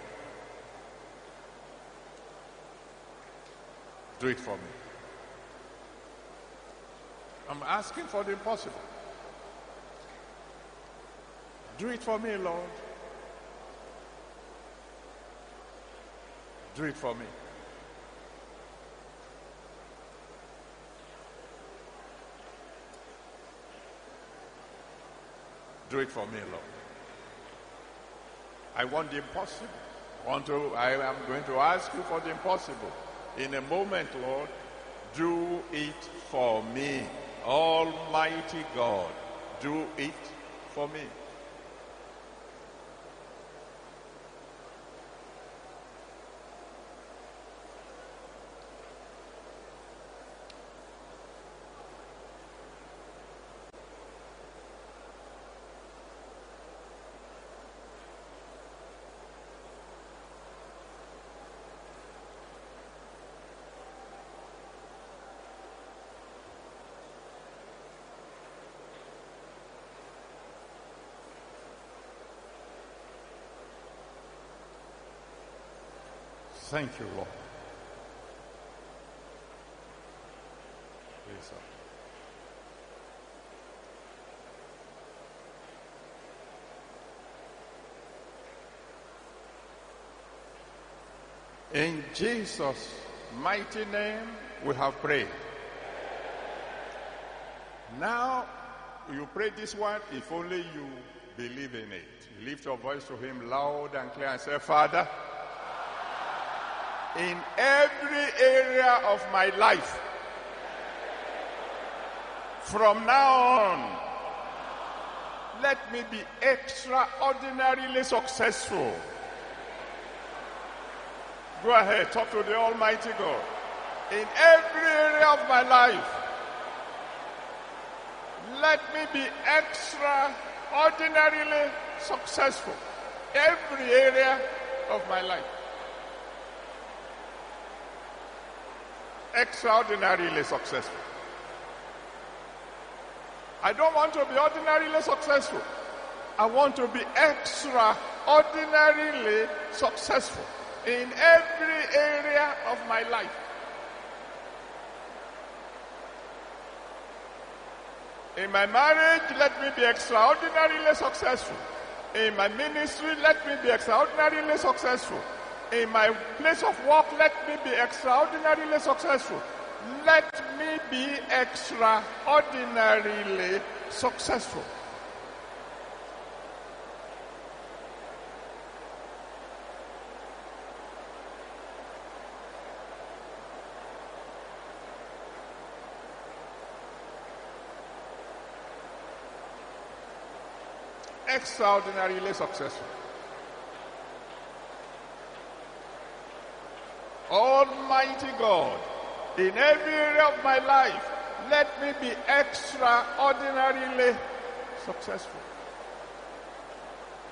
Do it for me. I'm asking for the impossible. Do it for me, Lord. Do it for me. Do it for me, Lord. I want the impossible. I am going to ask you for the impossible. In a moment, Lord, do it for me. Almighty God, do it for me. Thank you, Lord. Please, sir. In Jesus' mighty name, we have prayed. Now, you pray this one if only you believe in it. Lift your voice to him loud and clear and say, Father, in every area of my life, from now on, let me be extraordinarily successful. Go ahead, talk to the Almighty God. In every area of my life, let me be extraordinarily successful. Every area of my life. Extraordinarily successful. I don't want to be ordinarily successful. I want to be extraordinarily successful in every area of my life. In my marriage, let me be extraordinarily successful. In my ministry, let me be extraordinarily successful. In my place of work, let me be extraordinarily successful. Let me be extraordinarily successful. Extraordinarily successful. Almighty God, in every area of my life, let me be extraordinarily successful.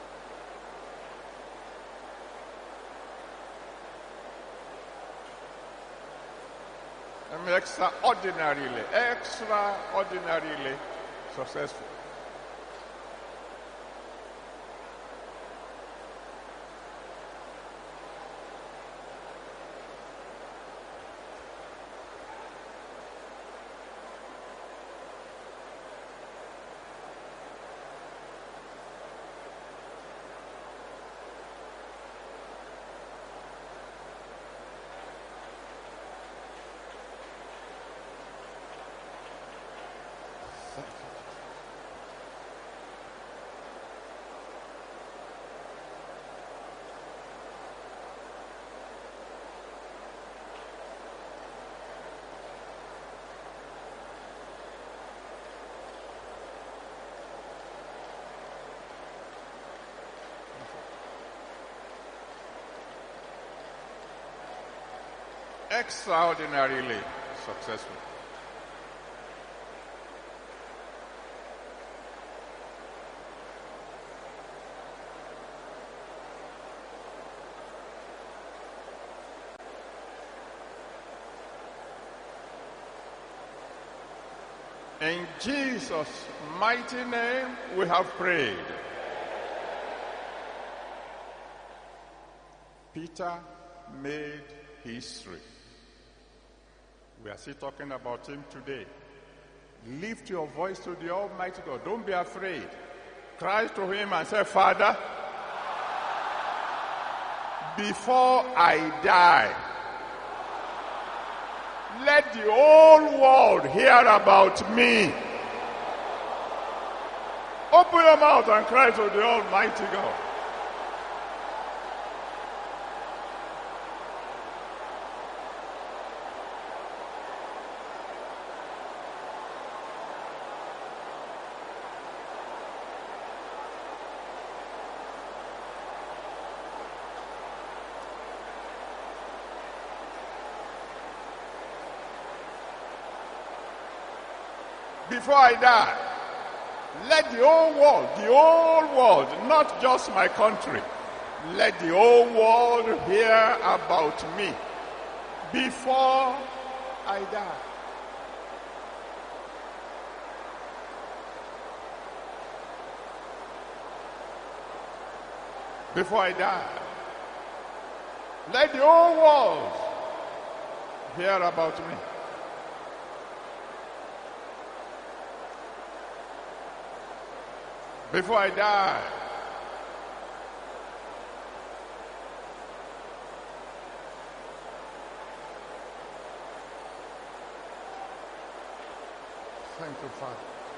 extraordinarily successful. Extraordinarily successful. In Jesus' mighty name we have prayed. Peter made history. We are still talking about him today. Lift your voice to the Almighty God. Don't be afraid. Cry to him and say, Father, before I die, let the whole world hear about me. Open your mouth and cry to the Almighty God. Before I die, let the whole world, not just my country, let the whole world hear about me before I die. Before I die, let the whole world hear about me. Before I die, thank you, Father.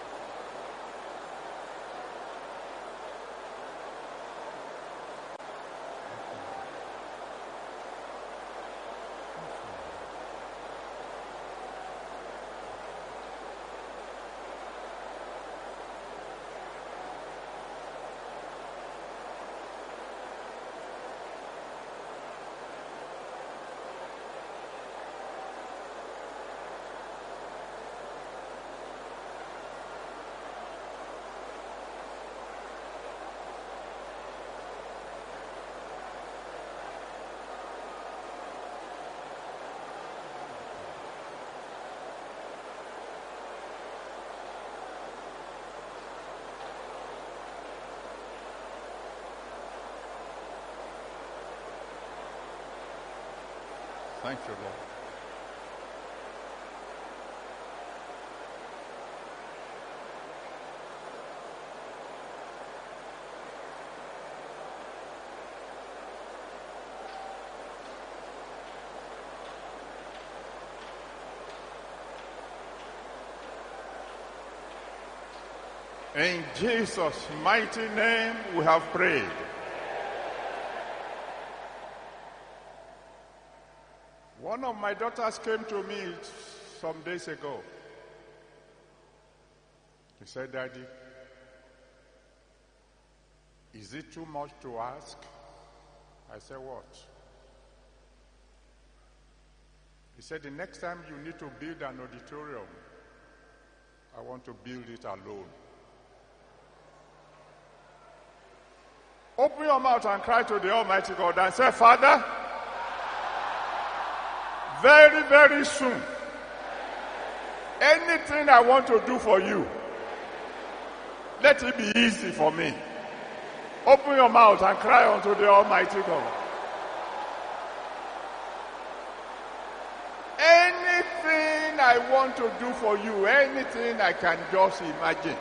Thank you, Lord. In Jesus' mighty name we have prayed. One of my daughters came to me some days ago. He said, Daddy, is it too much to ask? I said, what? He said, the next time you need to build an auditorium, I want to build it alone. Open your mouth and cry to the Almighty God and say, Father, very, very soon, Anything I want to do for you, let it be easy for me. Open your mouth and cry unto the Almighty God. Anything I want to do for you, anything I can just imagine,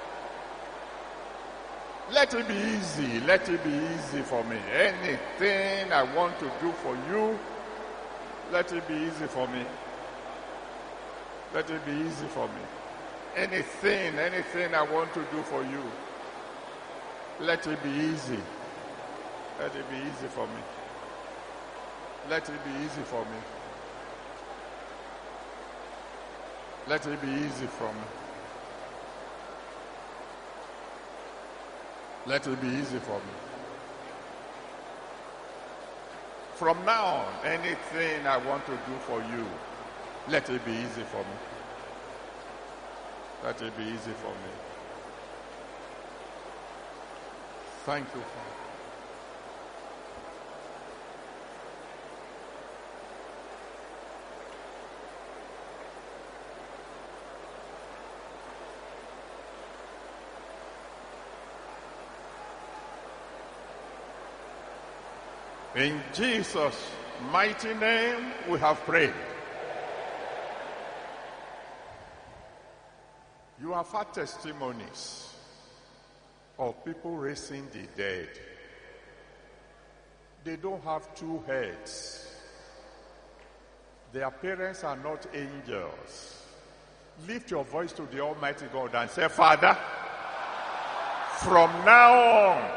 let it be easy. Let it be easy for me. Anything I want to do for you, let it be easy for me. Let it be easy for me. Anything I want to do for you, let it be easy. Let it be easy for me. Let it be easy for me. Let it be easy for me. Let it be easy for me. From now on, anything I want to do for you, let it be easy for me. Let it be easy for me. Thank you, Father. In Jesus' mighty name, we have prayed. You have had testimonies of people raising the dead. They don't have two heads. Their parents are not angels. Lift your voice to the Almighty God and say, Father, from now on,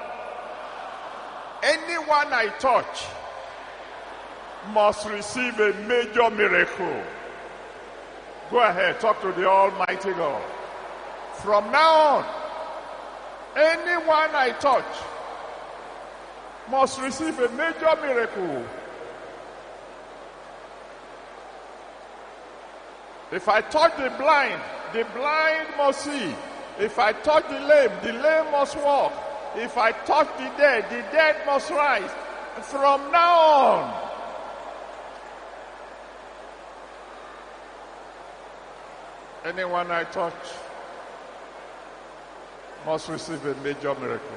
anyone I touch must receive a major miracle. Go ahead, talk to the Almighty God. From now on, anyone I touch must receive a major miracle. If I touch the blind must see. If I touch the lame must walk. If I touch the dead must rise. From now on, anyone I touch must receive a major miracle.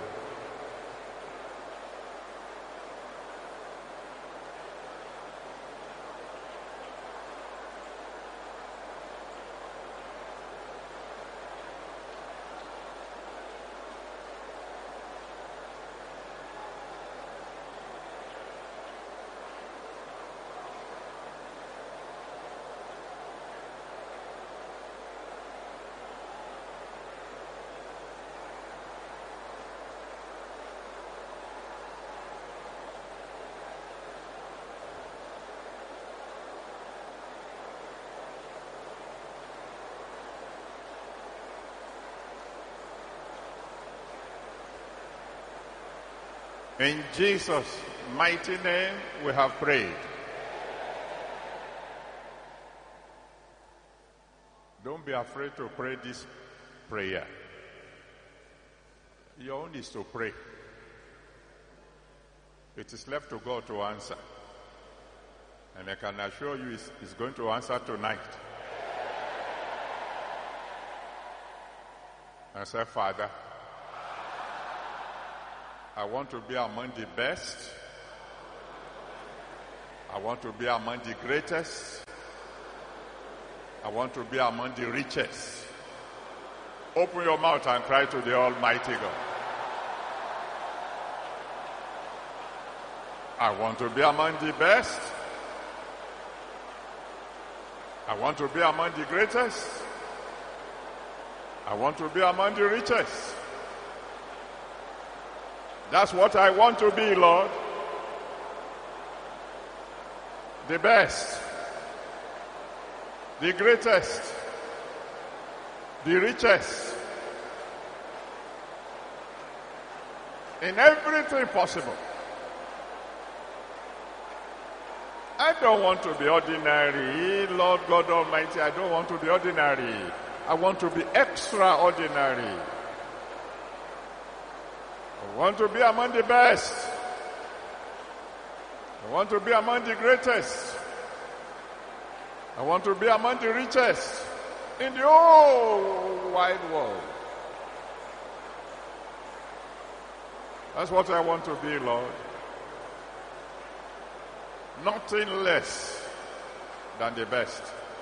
In Jesus' mighty name, we have prayed. Don't be afraid to pray this prayer. Your own is to pray. It is left to God to answer. And I can assure you He's going to answer tonight. I say, Father, I want to be among the best. I want to be among the greatest. I want to be among the richest. Open your mouth and cry to the Almighty God. I want to be among the best. I want to be among the greatest. I want to be among the richest. That's what I want to be, Lord. The best, the greatest, the richest, in everything possible. I don't want to be ordinary, Lord God Almighty. I don't want to be ordinary. I want to be extraordinary. I want to be among the best. I want to be among the greatest. I want to be among the richest. in the whole wide world. That's what I want to be, Lord. Nothing less than the best.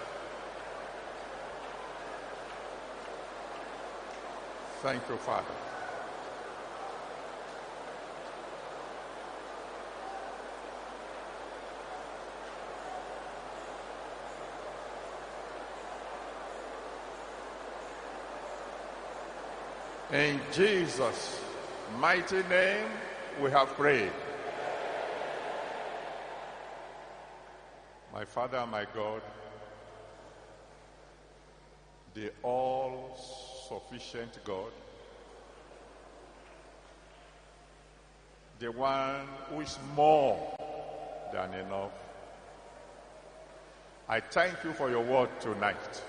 Thank you, Father. In Jesus' mighty name, we have prayed. My Father and my God, the all-sufficient God, the one who is more than enough, I thank you for your word tonight.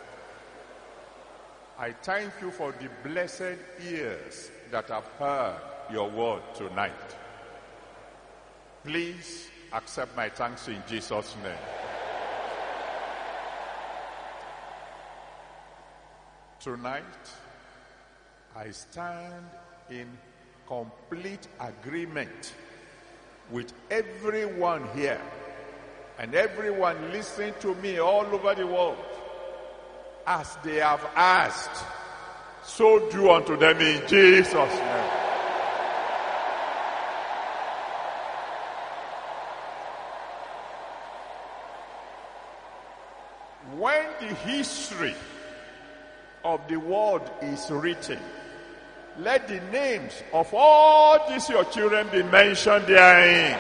I thank you for the blessed ears that have heard your word tonight. Please accept my thanks in Jesus' name. Tonight, I stand in complete agreement with everyone here and everyone listening to me all over the world. As they have asked, so do unto them in Jesus' name. When the history of the world is written, let the names of all these your children be mentioned therein.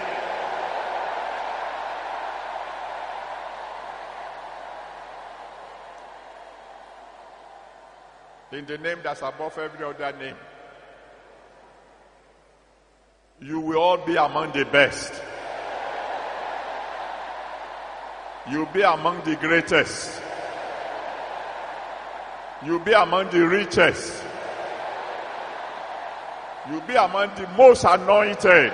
In the name that's above every other name, you will all be among the best. You'll be among the greatest. You'll be among the richest. You'll be among the most anointed.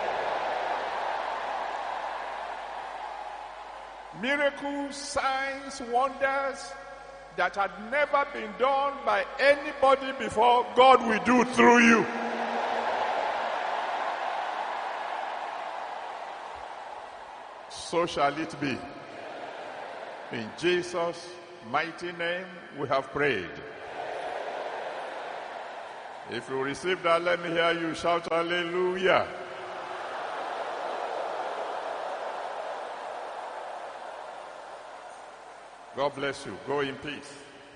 Miracles, signs, wonders that had never been done by anybody before, God will do through you. So shall it be. In Jesus' mighty name, we have prayed. If you receive that, let me hear you shout hallelujah. God bless you. Go in peace.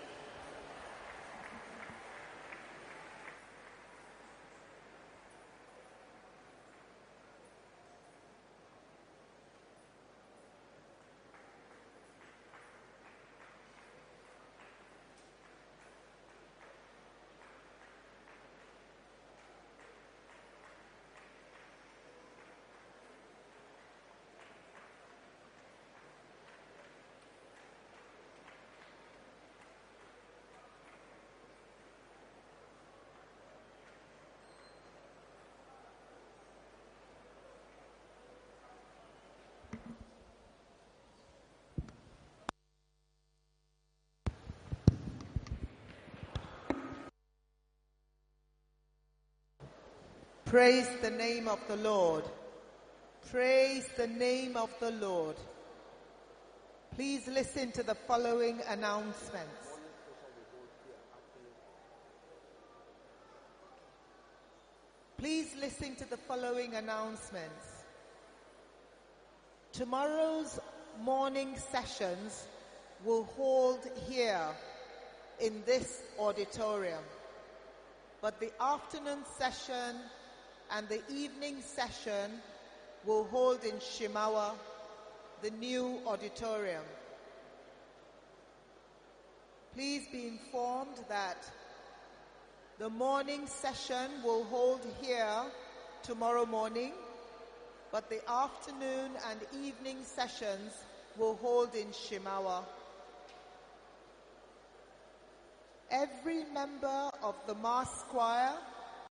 Praise the name of the Lord. Praise the name of the Lord. Please listen to the following announcements. Please listen to the following announcements. Tomorrow's morning sessions will hold here in this auditorium, but the afternoon session and the evening session will hold in Shimawa, the new auditorium. Please be informed that the morning session will hold here tomorrow morning, but the afternoon and evening sessions will hold in Shimawa. Every member of the Mass Choir